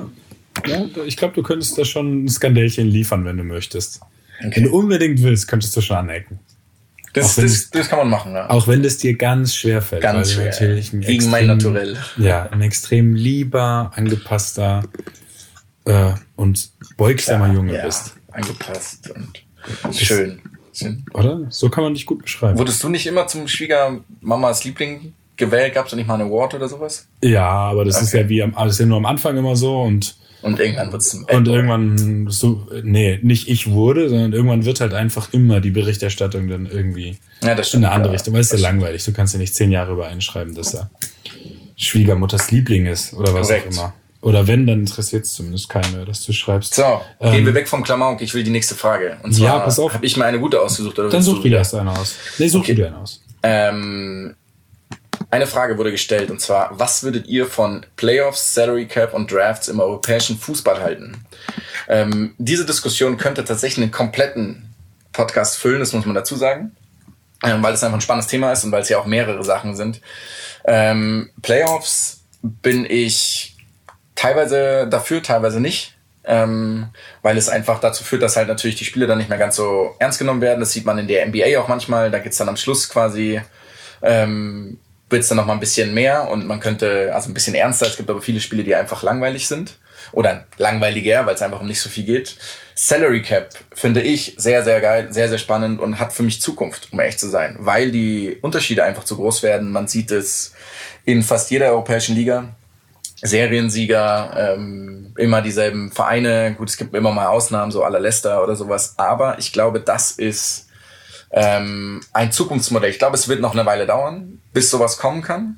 Speaker 2: ich glaube, du könntest da schon ein Skandälchen liefern, wenn du möchtest. Okay. Wenn du unbedingt willst, könntest du schon anecken.
Speaker 3: Das kann man machen, ja.
Speaker 2: Auch wenn das dir ganz schwer fällt.
Speaker 3: Ganz schwer. Gegen mein Naturell.
Speaker 2: Ja, ein extrem lieber, angepasster und beugsamer Junge bist.
Speaker 3: Angepasst und schön.
Speaker 2: Oder? So kann man dich gut beschreiben.
Speaker 3: Wurdest du nicht immer zum Schwiegermamas Liebling gewählt? Gab es da nicht mal einen Award oder sowas?
Speaker 2: Ja, aber das ist ja das ist ja nur am Anfang immer so und
Speaker 3: irgendwann wird es
Speaker 2: nicht ich wurde, sondern irgendwann wird halt einfach immer die Berichterstattung dann irgendwie in eine andere Richtung. Weil es ist ja langweilig. Du kannst ja nicht 10 Jahre übereinschreiben, dass er Schwiegermutters Liebling ist oder was auch immer. Oder wenn, dann interessiert es zumindest keinen mehr, dass du schreibst.
Speaker 3: So, gehen wir weg vom Klamauk. Ich will die nächste Frage. Und zwar habe ich mir eine gute ausgesucht. Oder
Speaker 2: dann such wieder erst eine aus. Nee, such wieder eine aus.
Speaker 3: Eine Frage wurde gestellt, und zwar, was würdet ihr von Playoffs, Salary Cap und Drafts im europäischen Fußball halten? Diese Diskussion könnte tatsächlich einen kompletten Podcast füllen, das muss man dazu sagen, weil es einfach ein spannendes Thema ist und weil es ja auch mehrere Sachen sind. Playoffs bin ich teilweise dafür, teilweise nicht, weil es einfach dazu führt, dass halt natürlich die Spiele dann nicht mehr ganz so ernst genommen werden. Das sieht man in der NBA auch manchmal, da geht's dann am Schluss quasi... wird es dann noch mal ein bisschen mehr und man könnte, also ein bisschen ernster, es gibt aber viele Spiele, die einfach langweilig sind oder langweiliger, weil es einfach um nicht so viel geht. Salary Cap finde ich sehr, sehr geil, sehr, sehr spannend und hat für mich Zukunft, um ehrlich zu sein, weil die Unterschiede einfach zu groß werden. Man sieht es in fast jeder europäischen Liga. Seriensieger, immer dieselben Vereine. Gut, es gibt immer mal Ausnahmen, so à la Leicester oder sowas, aber ich glaube, das ist ein Zukunftsmodell. Ich glaube, es wird noch eine Weile dauern, bis sowas kommen kann.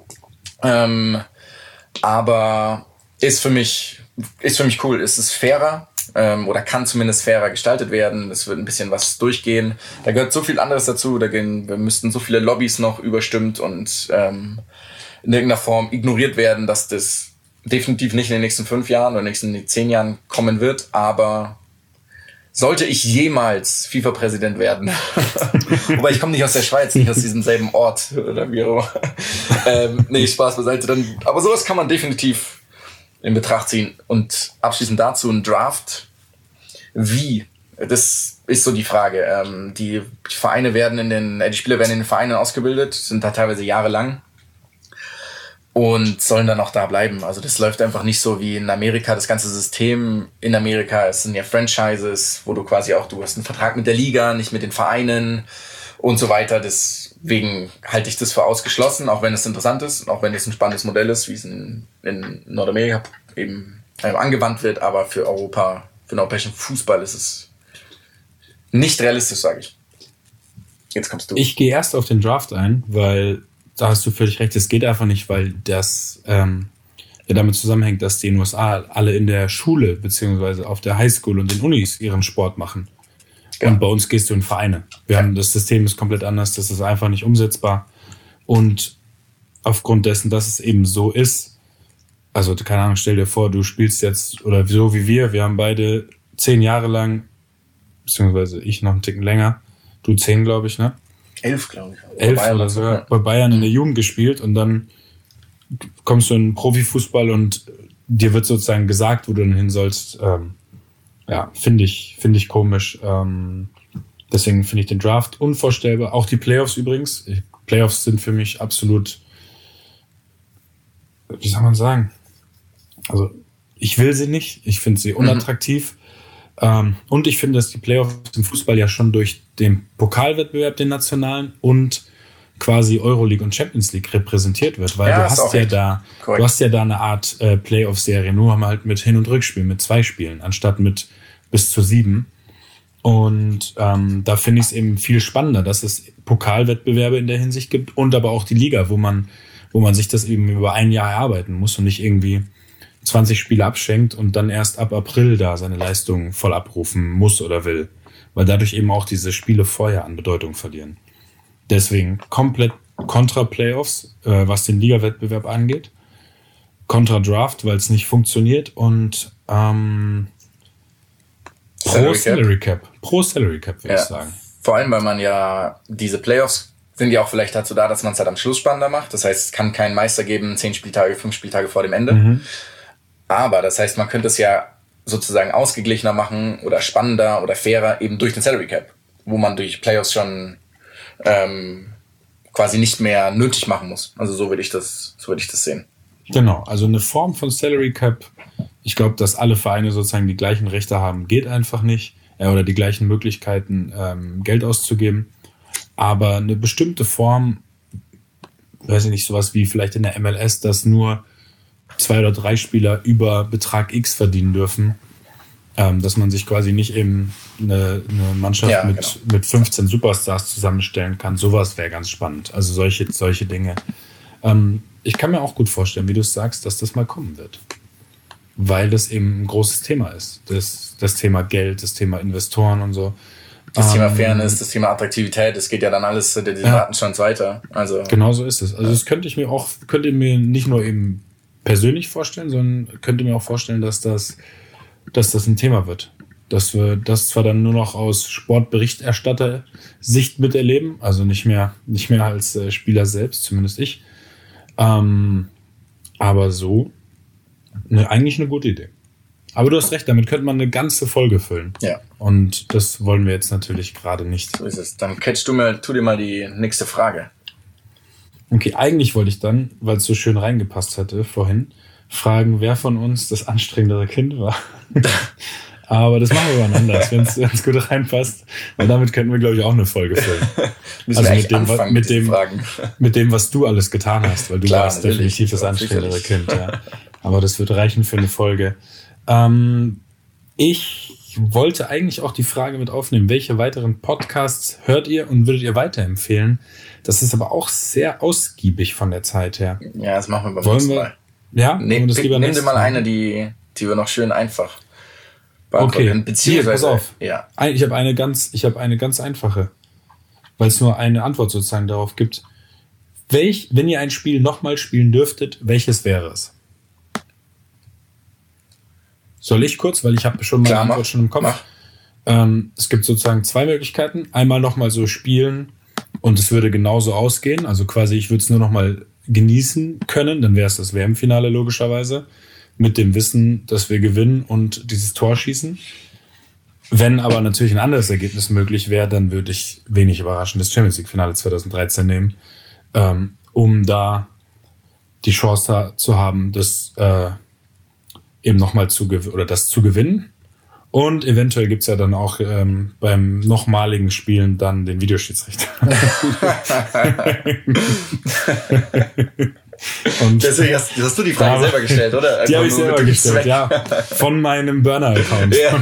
Speaker 3: Aber ist für mich cool. Es ist fairer oder kann zumindest fairer gestaltet werden. Es wird ein bisschen was durchgehen. Da gehört so viel anderes dazu. Wir müssten so viele Lobbys noch überstimmt und in irgendeiner Form ignoriert werden, dass das definitiv nicht in den nächsten 5 Jahren oder in den nächsten 10 Jahren kommen wird. Aber sollte ich jemals FIFA-Präsident werden, wobei ich komme nicht aus der Schweiz, nicht aus diesem selben Ort oder wie auch immer. Nee, Spaß beiseite. Aber sowas kann man definitiv in Betracht ziehen. Und abschließend dazu ein Draft. Wie? Das ist so die Frage. Die Vereine die Spieler werden in den Vereinen ausgebildet, sind da teilweise jahrelang. Und sollen dann auch da bleiben. Also das läuft einfach nicht so wie in Amerika. Das ganze System in Amerika, es sind ja Franchises, wo du quasi auch, du hast einen Vertrag mit der Liga, nicht mit den Vereinen und so weiter. Deswegen halte ich das für ausgeschlossen, auch wenn es interessant ist, auch wenn es ein spannendes Modell ist, wie es in Nordamerika eben angewandt wird, aber für Europa, für den europäischen Fußball ist es nicht realistisch, sage ich. Jetzt kommst du.
Speaker 2: Ich gehe erst auf den Draft ein, weil da hast du völlig recht, es geht einfach nicht, weil das ja damit zusammenhängt, dass die in den USA alle in der Schule beziehungsweise auf der Highschool und den Unis ihren Sport machen. Ja. Und bei uns gehst du in Vereine. Das System ist komplett anders, das ist einfach nicht umsetzbar. Und aufgrund dessen, dass es eben so ist, also keine Ahnung, stell dir vor, du spielst jetzt, oder so wie wir haben beide 10 Jahre lang, beziehungsweise ich noch einen Ticken länger, du 10, glaube ich, ne?
Speaker 3: 11, glaube ich.
Speaker 2: 11 oder so, ja. Bei Bayern in der Jugend gespielt und dann kommst du in den Profifußball und dir wird sozusagen gesagt, wo du denn hin sollst. Ja, finde ich komisch. Deswegen finde ich den Draft unvorstellbar. Auch die Playoffs übrigens. Playoffs sind für mich absolut, wie soll man sagen? Also, ich will sie nicht. Ich finde sie unattraktiv. Und ich finde, dass die Playoffs im Fußball ja schon durch den Pokalwettbewerb, den nationalen, und quasi Euroleague und Champions League repräsentiert wird, weil du hast ja da eine Art Playoff-Serie, nur halt mit Hin- und Rückspielen, mit 2 Spielen, anstatt mit bis zu 7. Und da finde ich es eben viel spannender, dass es Pokalwettbewerbe in der Hinsicht gibt und aber auch die Liga, wo man sich das eben über ein Jahr erarbeiten muss und nicht irgendwie 20 Spiele abschenkt und dann erst ab April da seine Leistungen voll abrufen muss oder will, weil dadurch eben auch diese Spiele vorher an Bedeutung verlieren. Deswegen komplett kontra Playoffs, was den Liga-Wettbewerb angeht. Kontra Draft, weil es nicht funktioniert. Und pro Salary Cap. Pro Salary Cap, würde ich sagen.
Speaker 3: Vor allem, weil man ja diese Playoffs sind ja auch vielleicht dazu da, dass man es halt am Schluss spannender macht. Das heißt, es kann keinen Meister geben, 10 Spieltage, 5 Spieltage vor dem Ende. Aber das heißt, man könnte es ja sozusagen ausgeglichener machen oder spannender oder fairer eben durch den Salary Cap, wo man durch Playoffs schon quasi nicht mehr nötig machen muss. Also so würde ich das sehen.
Speaker 2: Genau, also eine Form von Salary Cap. Ich glaube, dass alle Vereine sozusagen die gleichen Rechte haben, geht einfach nicht. Oder die gleichen Möglichkeiten, Geld auszugeben. Aber eine bestimmte Form, weiß ich nicht, sowas wie vielleicht in der MLS, dass nur 2 oder 3 Spieler über Betrag X verdienen dürfen, dass man sich quasi nicht eben eine Mannschaft mit 15 Superstars zusammenstellen kann. Sowas wäre ganz spannend. Also solche Dinge. Ich kann mir auch gut vorstellen, wie du es sagst, dass das mal kommen wird. Weil das eben ein großes Thema ist. Das Thema Geld, das Thema Investoren und so.
Speaker 3: Das Thema Fairness, das Thema Attraktivität, das geht ja dann alles die Daten schon weiter. Also
Speaker 2: genau so ist es. Also das könnte ich mir nicht nur eben persönlich vorstellen, sondern könnte mir auch vorstellen, dass das ein Thema wird. Dass wir das zwar dann nur noch aus Sportberichterstatter-Sicht miterleben, also nicht mehr als Spieler selbst, zumindest ich. Aber so eigentlich eine gute Idee. Aber du hast recht, damit könnte man eine ganze Folge füllen.
Speaker 3: Ja.
Speaker 2: Und das wollen wir jetzt natürlich gerade nicht.
Speaker 3: So ist es. Dann tu dir mal die nächste Frage.
Speaker 2: Okay, eigentlich wollte ich dann, weil es so schön reingepasst hatte vorhin, fragen, wer von uns das anstrengendere Kind war. Aber das machen wir wann anders, wenn es gut reinpasst. Und damit könnten wir, glaube ich, auch eine Folge füllen. Also mit dem, was du alles getan hast, weil du warst definitiv das anstrengendere Kind. Ja. Aber das wird reichen für eine Folge. Ich wollte eigentlich auch die Frage mit aufnehmen, welche weiteren Podcasts hört ihr und würdet ihr weiterempfehlen? Das ist aber auch sehr ausgiebig von der Zeit her.
Speaker 3: Ja, das machen wir beim nächsten Mal.
Speaker 2: Ja,
Speaker 3: nimm dir mal eine, die wir noch schön einfach beantworten können.
Speaker 2: Beziehungsweise, pass auf. Ja. Ich habe eine ganz einfache, weil es nur eine Antwort sozusagen darauf gibt. Wenn ihr ein Spiel nochmal spielen dürftet, welches wäre es? Soll ich kurz, weil ich habe schon meine Antwort schon im Kopf. Es gibt sozusagen 2 Möglichkeiten. Einmal nochmal so spielen und es würde genauso ausgehen. Also quasi, ich würde es nur nochmal genießen können. Dann wäre es das WM-Finale logischerweise. Mit dem Wissen, dass wir gewinnen und dieses Tor schießen. Wenn aber natürlich ein anderes Ergebnis möglich wäre, dann würde ich wenig überraschend das Champions-League-Finale 2013 nehmen, um da die Chance zu haben, das eben nochmal zu gewinnen. Und eventuell gibt's ja dann auch beim nochmaligen Spielen dann den Videoschiedsrichter. Und
Speaker 3: deswegen hast du die Frage selber gestellt, oder?
Speaker 2: Die habe ich selber gestellt, ja. Von meinem Burner-Account. Ja.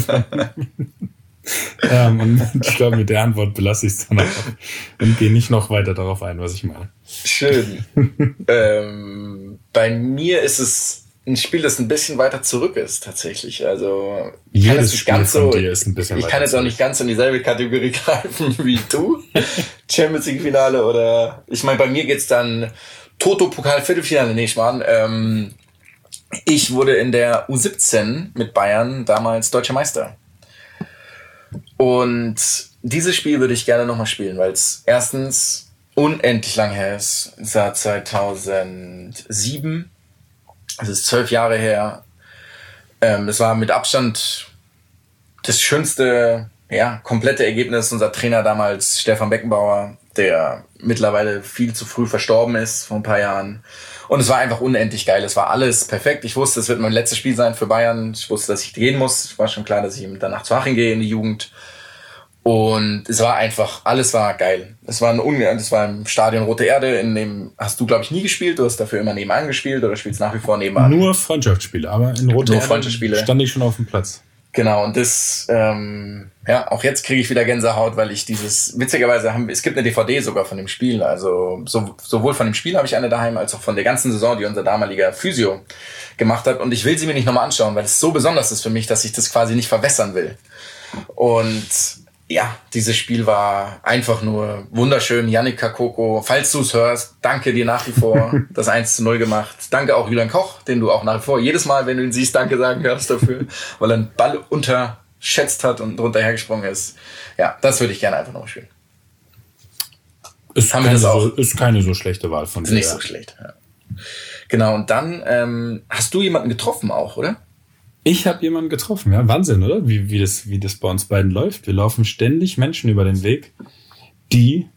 Speaker 2: Und ich glaube, mit der Antwort belasse ich es dann auch und gehe nicht noch weiter darauf ein, was ich meine.
Speaker 3: Schön. Bei mir ist es ein Spiel, das ein bisschen weiter zurück ist, tatsächlich. Also,
Speaker 2: jedes Spiel von dir ist ein bisschen weiter.
Speaker 3: Ich kann jetzt auch nicht ganz in dieselbe Kategorie greifen wie du. Champions League Finale oder, ich meine, bei mir geht's dann Toto-Pokal Viertelfinale, nee, Schmarrn. Ich wurde in der U17 mit Bayern damals Deutscher Meister. Und dieses Spiel würde ich gerne nochmal spielen, weil es erstens unendlich lang her ist. Seit 2007. Es ist 12 Jahre her. Es war mit Abstand das schönste, komplette Ergebnis. Unser Trainer damals, Stefan Beckenbauer, der mittlerweile viel zu früh verstorben ist, vor ein paar Jahren. Und es war einfach unendlich geil. Es war alles perfekt. Ich wusste, es wird mein letztes Spiel sein für Bayern. Ich wusste, dass ich gehen muss. Es war schon klar, dass ich danach zu Aachen gehe in die Jugend. Und es war einfach, alles war geil. Es war im Stadion Rote Erde, in dem hast du, glaube ich, nie gespielt. Du hast dafür immer nebenan gespielt oder spielst nach wie vor nebenan.
Speaker 2: Nur Freundschaftsspiele, aber in Rote Erde stand ich schon auf dem Platz.
Speaker 3: Genau, und das, auch jetzt kriege ich wieder Gänsehaut, weil ich witzigerweise es gibt eine DVD sogar von dem Spiel. Also sowohl von dem Spiel habe ich eine daheim, als auch von der ganzen Saison, die unser damaliger Physio gemacht hat. Und ich will sie mir nicht nochmal anschauen, weil es so besonders ist für mich, dass ich das quasi nicht verwässern will. Und ja, dieses Spiel war einfach nur wunderschön. Yannick Kakoko, falls du es hörst, danke dir nach wie vor. Das 1:0 gemacht. Danke auch Julian Koch, den du auch nach wie vor jedes Mal, wenn du ihn siehst, danke sagen hörst dafür, weil er einen Ball unterschätzt hat und drunter hergesprungen ist. Ja, das würde ich gerne einfach noch spielen.
Speaker 2: Ist keine so schlechte Wahl von dir.
Speaker 3: Ist nicht so schlecht, ja. Genau, und dann hast du jemanden getroffen auch, oder?
Speaker 2: Ich habe jemanden getroffen, ja, Wahnsinn, oder? Wie das bei uns beiden läuft. Wir laufen ständig Menschen über den Weg, die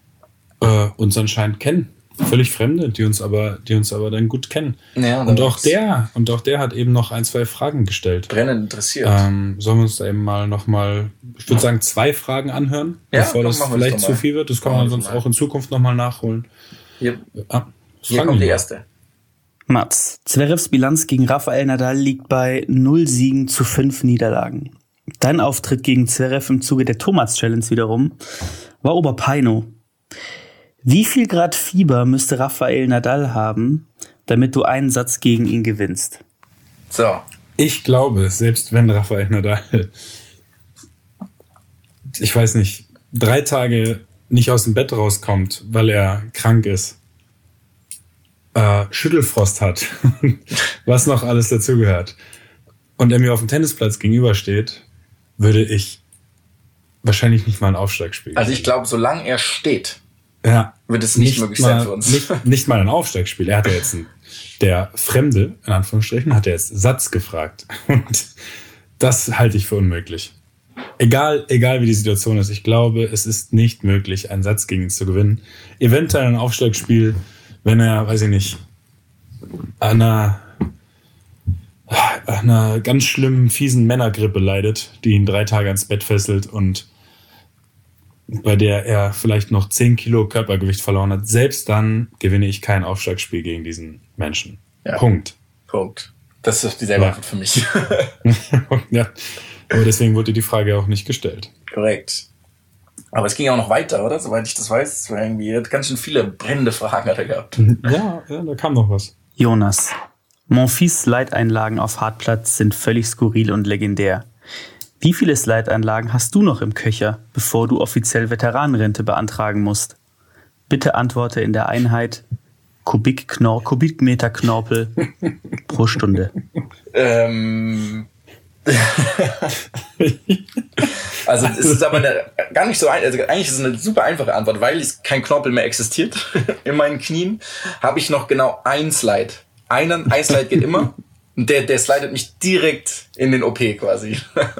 Speaker 2: uns anscheinend kennen. Völlig Fremde, die uns aber dann gut kennen. Ja, und auch der hat eben noch 1-2 Fragen gestellt.
Speaker 3: Brennend interessiert.
Speaker 2: Sollen wir uns da eben mal nochmal, ich würde sagen, 2 Fragen anhören, bevor das vielleicht zu viel wird. Das kann man sonst auch in Zukunft nochmal nachholen.
Speaker 3: Hier kommt die erste.
Speaker 4: Mats, Zverevs Bilanz gegen Rafael Nadal liegt bei 0 Siegen zu 5 Niederlagen. Dein Auftritt gegen Zverev im Zuge der Thomas Challenge wiederum war Oberpeino. Wie viel Grad Fieber müsste Rafael Nadal haben, damit du einen Satz gegen ihn gewinnst?
Speaker 3: So.
Speaker 2: Ich glaube, selbst wenn Rafael Nadal, ich weiß nicht, 3 Tage nicht aus dem Bett rauskommt, weil er krank ist, Schüttelfrost hat, was noch alles dazugehört, und er mir auf dem Tennisplatz gegenübersteht, würde ich wahrscheinlich nicht mal ein Aufschlagspiel.
Speaker 3: Also ich glaube, solange er steht, wird es
Speaker 2: nicht
Speaker 3: möglich sein für uns.
Speaker 2: Nicht mal ein Aufschlagspiel. Er hat ja jetzt der Fremde, in Anführungsstrichen, hat er jetzt Satz gefragt. Und das halte ich für unmöglich. Egal wie die Situation ist, ich glaube, es ist nicht möglich, einen Satz gegen ihn zu gewinnen. Eventuell ein Aufschlagspiel, wenn er, weiß ich nicht, an einer ganz schlimmen, fiesen Männergrippe leidet, die ihn 3 Tage ans Bett fesselt und bei der er vielleicht noch 10 Kilo Körpergewicht verloren hat. Selbst dann gewinne ich kein Aufschlagspiel gegen diesen Menschen. Ja. Punkt.
Speaker 3: Das ist dieselbe Antwort für mich.
Speaker 2: Ja, aber deswegen wurde die Frage auch nicht gestellt.
Speaker 3: Korrekt. Aber es ging auch noch weiter, oder? Soweit ich das weiß. Es war irgendwie ganz schön viele brennende Fragen hat er gehabt.
Speaker 2: Ja, da kam noch was.
Speaker 4: Jonas. Monfils Slide-Einlagen auf Hartplatz sind völlig skurril und legendär. Wie viele Slide-Einlagen hast du noch im Köcher, bevor du offiziell Veteranenrente beantragen musst? Bitte antworte in der Einheit Kubikmeter Knorpel pro Stunde.
Speaker 3: Also es ist aber gar nicht so also eigentlich ist es eine super einfache Antwort, weil kein Knorpel mehr existiert in meinen Knien, habe ich noch genau ein Slide. Ein Slide geht immer und der slidet mich direkt in den OP quasi.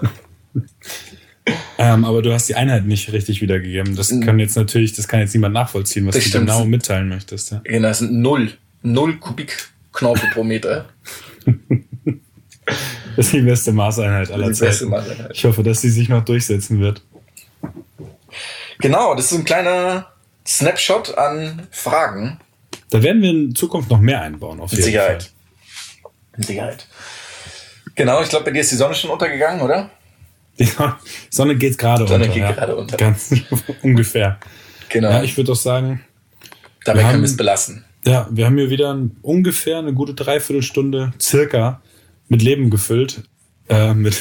Speaker 2: Aber du hast die Einheit nicht richtig wiedergegeben. Das kann jetzt niemand nachvollziehen, was du genau mitteilen möchtest. Ja?
Speaker 3: Genau, das sind 0 Kubik-Knorpel pro Meter.
Speaker 2: Das ist die beste Maßeinheit aller Zeiten. Ich hoffe, dass sie sich noch durchsetzen wird.
Speaker 3: Genau, das ist ein kleiner Snapshot an Fragen.
Speaker 2: Da werden wir in Zukunft noch mehr einbauen, auf jeden Fall.
Speaker 3: Mit Sicherheit. Genau, ich glaube, bei dir ist die Sonne schon untergegangen, oder?
Speaker 2: Die Sonne geht gerade unter. Ganz ungefähr.
Speaker 3: Genau.
Speaker 2: Ja, ich würde auch sagen,
Speaker 3: dabei können wir es belassen.
Speaker 2: Ja, wir haben hier wieder ungefähr eine gute Dreiviertelstunde circa mit Leben gefüllt. Mit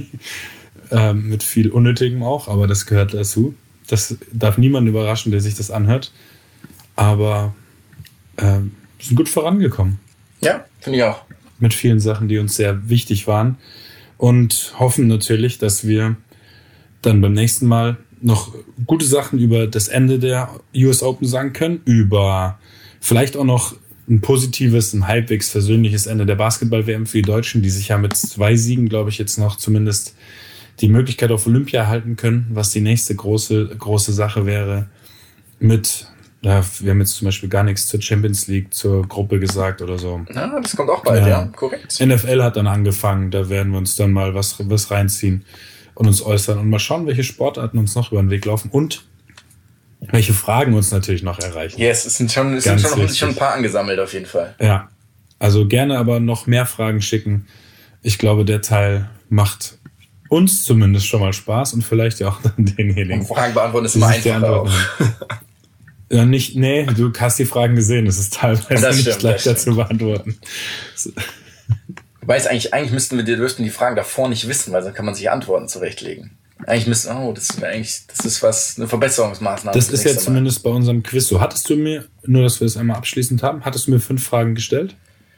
Speaker 2: viel Unnötigem auch, aber das gehört dazu. Das darf niemanden überraschen, der sich das anhört. Aber wir sind gut vorangekommen.
Speaker 3: Ja, finde ich auch.
Speaker 2: Mit vielen Sachen, die uns sehr wichtig waren. Und hoffen natürlich, dass wir dann beim nächsten Mal noch gute Sachen über das Ende der US Open sagen können. Über vielleicht auch noch ein positives, ein halbwegs versöhnliches Ende der Basketball-WM für die Deutschen, die sich ja mit 2 Siegen, glaube ich, jetzt noch zumindest die Möglichkeit auf Olympia erhalten können, was die nächste große Sache wäre. Wir haben jetzt zum Beispiel gar nichts zur Champions League, zur Gruppe gesagt oder so.
Speaker 3: Ja, das kommt auch bald, ja, korrekt.
Speaker 2: NFL hat dann angefangen, da werden wir uns dann mal was reinziehen und uns äußern und mal schauen, welche Sportarten uns noch über den Weg laufen und welche Fragen uns natürlich noch erreichen.
Speaker 3: Yes, es sind schon ein paar angesammelt auf jeden Fall.
Speaker 2: Ja, also gerne aber noch mehr Fragen schicken. Ich glaube, der Teil macht uns zumindest schon mal Spaß und vielleicht ja auch dann denjenigen.
Speaker 3: Und Fragen beantworten ist immer einfacher auch.
Speaker 2: Ja, du hast die Fragen gesehen, es ist teilweise nicht leichter zu beantworten.
Speaker 3: Wobei eigentlich dürften die Fragen davor nicht wissen, weil dann kann man sich Antworten zurechtlegen. Eigentlich das ist was, eine Verbesserungsmaßnahme.
Speaker 2: Das ist ja zumindest bei unserem Quiz so. Hattest du mir, nur dass wir das einmal abschließend haben, 5 Fragen gestellt?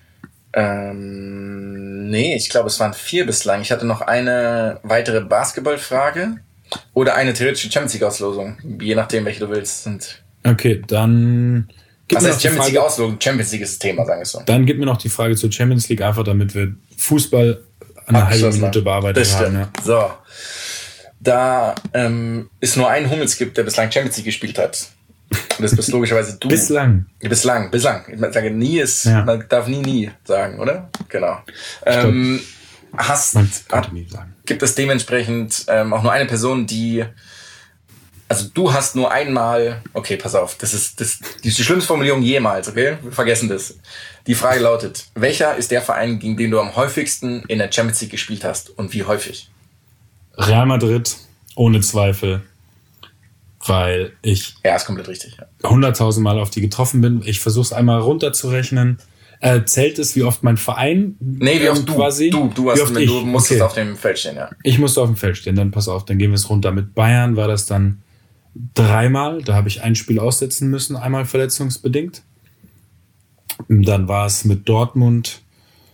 Speaker 3: Nee, ich glaube, es waren 4 bislang. Ich hatte noch eine weitere Basketballfrage oder eine theoretische Champions League Auslosung, je nachdem, welche du willst.
Speaker 2: Okay, dann
Speaker 3: was heißt Champions League Auslosung? Champions League ist das Thema, sagen wir so.
Speaker 2: Dann gib mir noch die Frage zur Champions League, einfach damit wir Fußball eine halbe Minute bearbeitet haben. Ja.
Speaker 3: So. Da es nur einen Hummels gibt, der bislang Champions League gespielt hat. Und das bist logischerweise du.
Speaker 2: Bislang.
Speaker 3: Ich sage nie man darf nie sagen, oder? Genau. Gibt es dementsprechend auch nur eine Person, also du hast nur einmal, okay, pass auf, das ist die schlimmste Formulierung jemals, okay? Wir vergessen das. Die Frage lautet, welcher ist der Verein, gegen den du am häufigsten in der Champions League gespielt hast und wie häufig?
Speaker 2: Real Madrid, ohne Zweifel, weil ich
Speaker 3: ist komplett richtig,
Speaker 2: 100.000 Mal auf die getroffen bin. Ich versuche es einmal runterzurechnen. Zählt es, wie oft mein Verein?
Speaker 3: Nee, wie oft du quasi? Du musstest auf dem Feld stehen, ja.
Speaker 2: Ich musste auf dem Feld stehen, dann pass auf, dann gehen wir es runter. Mit Bayern war das dann 3-mal, da habe ich ein Spiel aussetzen müssen, einmal verletzungsbedingt. Dann war es mit Dortmund,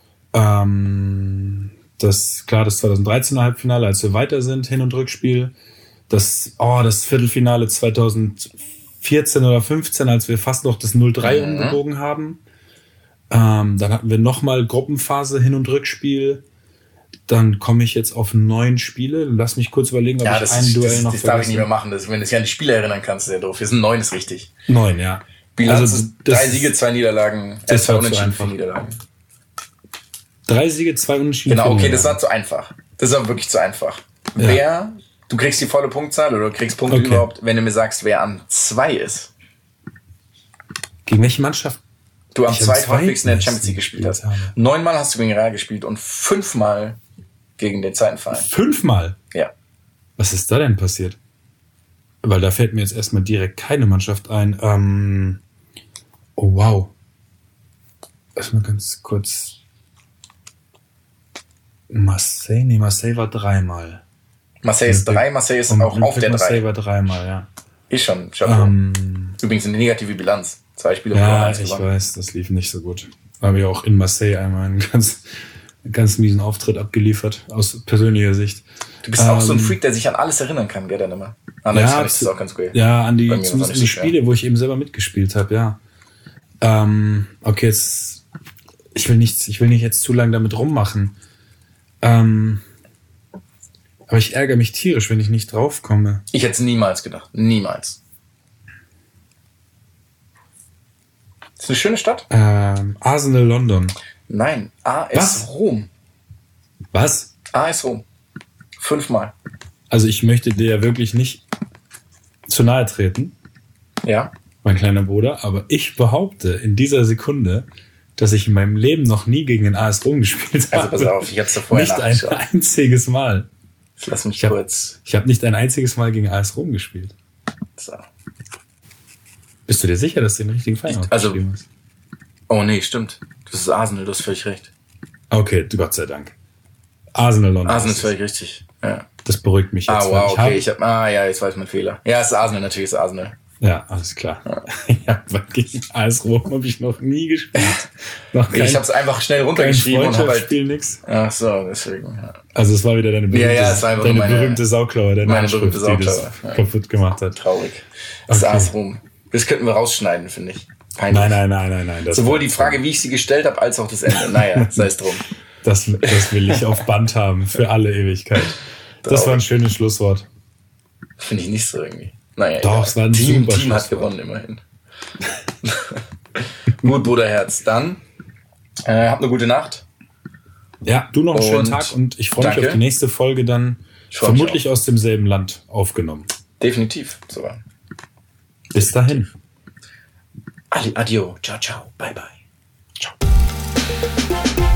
Speaker 2: das 2013er Halbfinale, als wir weiter sind, Hin- und Rückspiel. Das Viertelfinale 2014 oder 15, als wir fast noch das 0-3 umgebogen haben. Dann hatten wir nochmal Gruppenphase, Hin- und Rückspiel. Dann komme ich jetzt auf 9 Spiele. Lass mich kurz überlegen, ob ich ein Duell noch
Speaker 3: das darf ich nicht mehr machen. Wenn du dich an die Spiele erinnern kannst, ist ja doof. Wir sind 9, ist richtig.
Speaker 2: 9, ja.
Speaker 3: Bilanz ist 3 Siege, 2 Niederlagen. 2 Unentschieden, 4 Niederlagen.
Speaker 2: 3 Siege, 2 Unentschieden.
Speaker 3: Genau, okay, das war zu einfach. Das war wirklich zu einfach. Ja. Du kriegst die volle Punktzahl oder du kriegst Punkte überhaupt, wenn du mir sagst, wer an 2 ist.
Speaker 2: Gegen welche Mannschaft?
Speaker 3: Du am zweithäufigsten in der Champions League gespielt hast. 9-mal hast du gegen Real gespielt und 5-mal gegen den zweiten Verein.
Speaker 2: 5-mal?
Speaker 3: Ja.
Speaker 2: Was ist da denn passiert? Weil da fällt mir jetzt erstmal direkt keine Mannschaft ein. Oh, wow. Erstmal ganz kurz. Marseille war 3-mal.
Speaker 3: Marseille ist 3, Marseille ist auch auf der 3.
Speaker 2: Marseille war 3-mal, ja.
Speaker 3: Ist schon. Übrigens eine negative Bilanz. 2 Spiele
Speaker 2: verloren. Ja, ich weiß, das lief nicht so gut. Habe ja auch in Marseille einmal einen ganz miesen Auftritt abgeliefert, aus persönlicher Sicht.
Speaker 3: Du bist auch so ein Freak, der sich an alles erinnern kann, gell, dann immer. Das ist auch ganz cool.
Speaker 2: Ja, an die Spiele, wo ich eben selber mitgespielt habe, ja. Okay, jetzt ich will nicht jetzt zu lange damit rummachen. Aber ich ärgere mich tierisch, wenn ich nicht draufkomme.
Speaker 3: Ich hätte es niemals gedacht. Niemals. Ist eine schöne Stadt?
Speaker 2: Arsenal London.
Speaker 3: Nein, AS Rom.
Speaker 2: Was?
Speaker 3: AS Rom. 5-mal.
Speaker 2: Also ich möchte dir ja wirklich nicht zu nahe treten.
Speaker 3: Ja.
Speaker 2: mein kleiner Bruder, aber ich behaupte in dieser Sekunde, dass ich in meinem Leben noch nie gegen den AS Rom gespielt habe.
Speaker 3: Also pass auf, ich hab's doch vorher
Speaker 2: nachgeschaut. Nicht ein einziges Mal.
Speaker 3: Lass mich kurz.
Speaker 2: Ich habe nicht ein einziges Mal gegen AS Rom gespielt.
Speaker 3: So.
Speaker 2: Bist du dir sicher, dass du den richtigen Verein aufgeschrieben hast?
Speaker 3: Oh nee, stimmt. Das ist Arsenal, du hast völlig recht.
Speaker 2: Okay, Gott sei Dank. Arsenal London.
Speaker 3: Arsenal ist völlig richtig. Ja.
Speaker 2: Das beruhigt mich jetzt.
Speaker 3: Wow, okay. Jetzt weiß ich meinen Fehler. Ja, es ist Arsenal, natürlich ist Arsenal.
Speaker 2: Ja, alles klar. Ja, gegen AS Rom habe ich noch nie gespielt.
Speaker 3: Ich habe es einfach schnell runtergeschrieben und habe halt
Speaker 2: nix.
Speaker 3: Ach so, deswegen. Ja.
Speaker 2: Also es war wieder deine berühmte Sauklaue,
Speaker 3: meine berühmte Sauklaue,
Speaker 2: die das kaputt gemacht hat.
Speaker 3: Traurig. Das ist AS Rom. Das könnten wir rausschneiden, finde ich.
Speaker 2: Peinlich. Nein.
Speaker 3: Sowohl die Frage, wie ich sie gestellt habe, als auch das Ende. Naja, sei es drum.
Speaker 2: Das will ich auf Band haben für alle Ewigkeit. Das war ein schönes Schlusswort.
Speaker 3: Finde ich nicht so irgendwie. Naja,
Speaker 2: doch, es war ein
Speaker 3: Team hat gewonnen, immerhin. Gut, Bruderherz. Dann habt eine gute Nacht.
Speaker 2: Ja, du noch einen schönen Tag und ich freue mich auf die nächste Folge dann vermutlich aus demselben Land aufgenommen.
Speaker 3: Definitiv sogar.
Speaker 2: Bis dahin.
Speaker 3: Adio. Ciao. Bye. Ciao.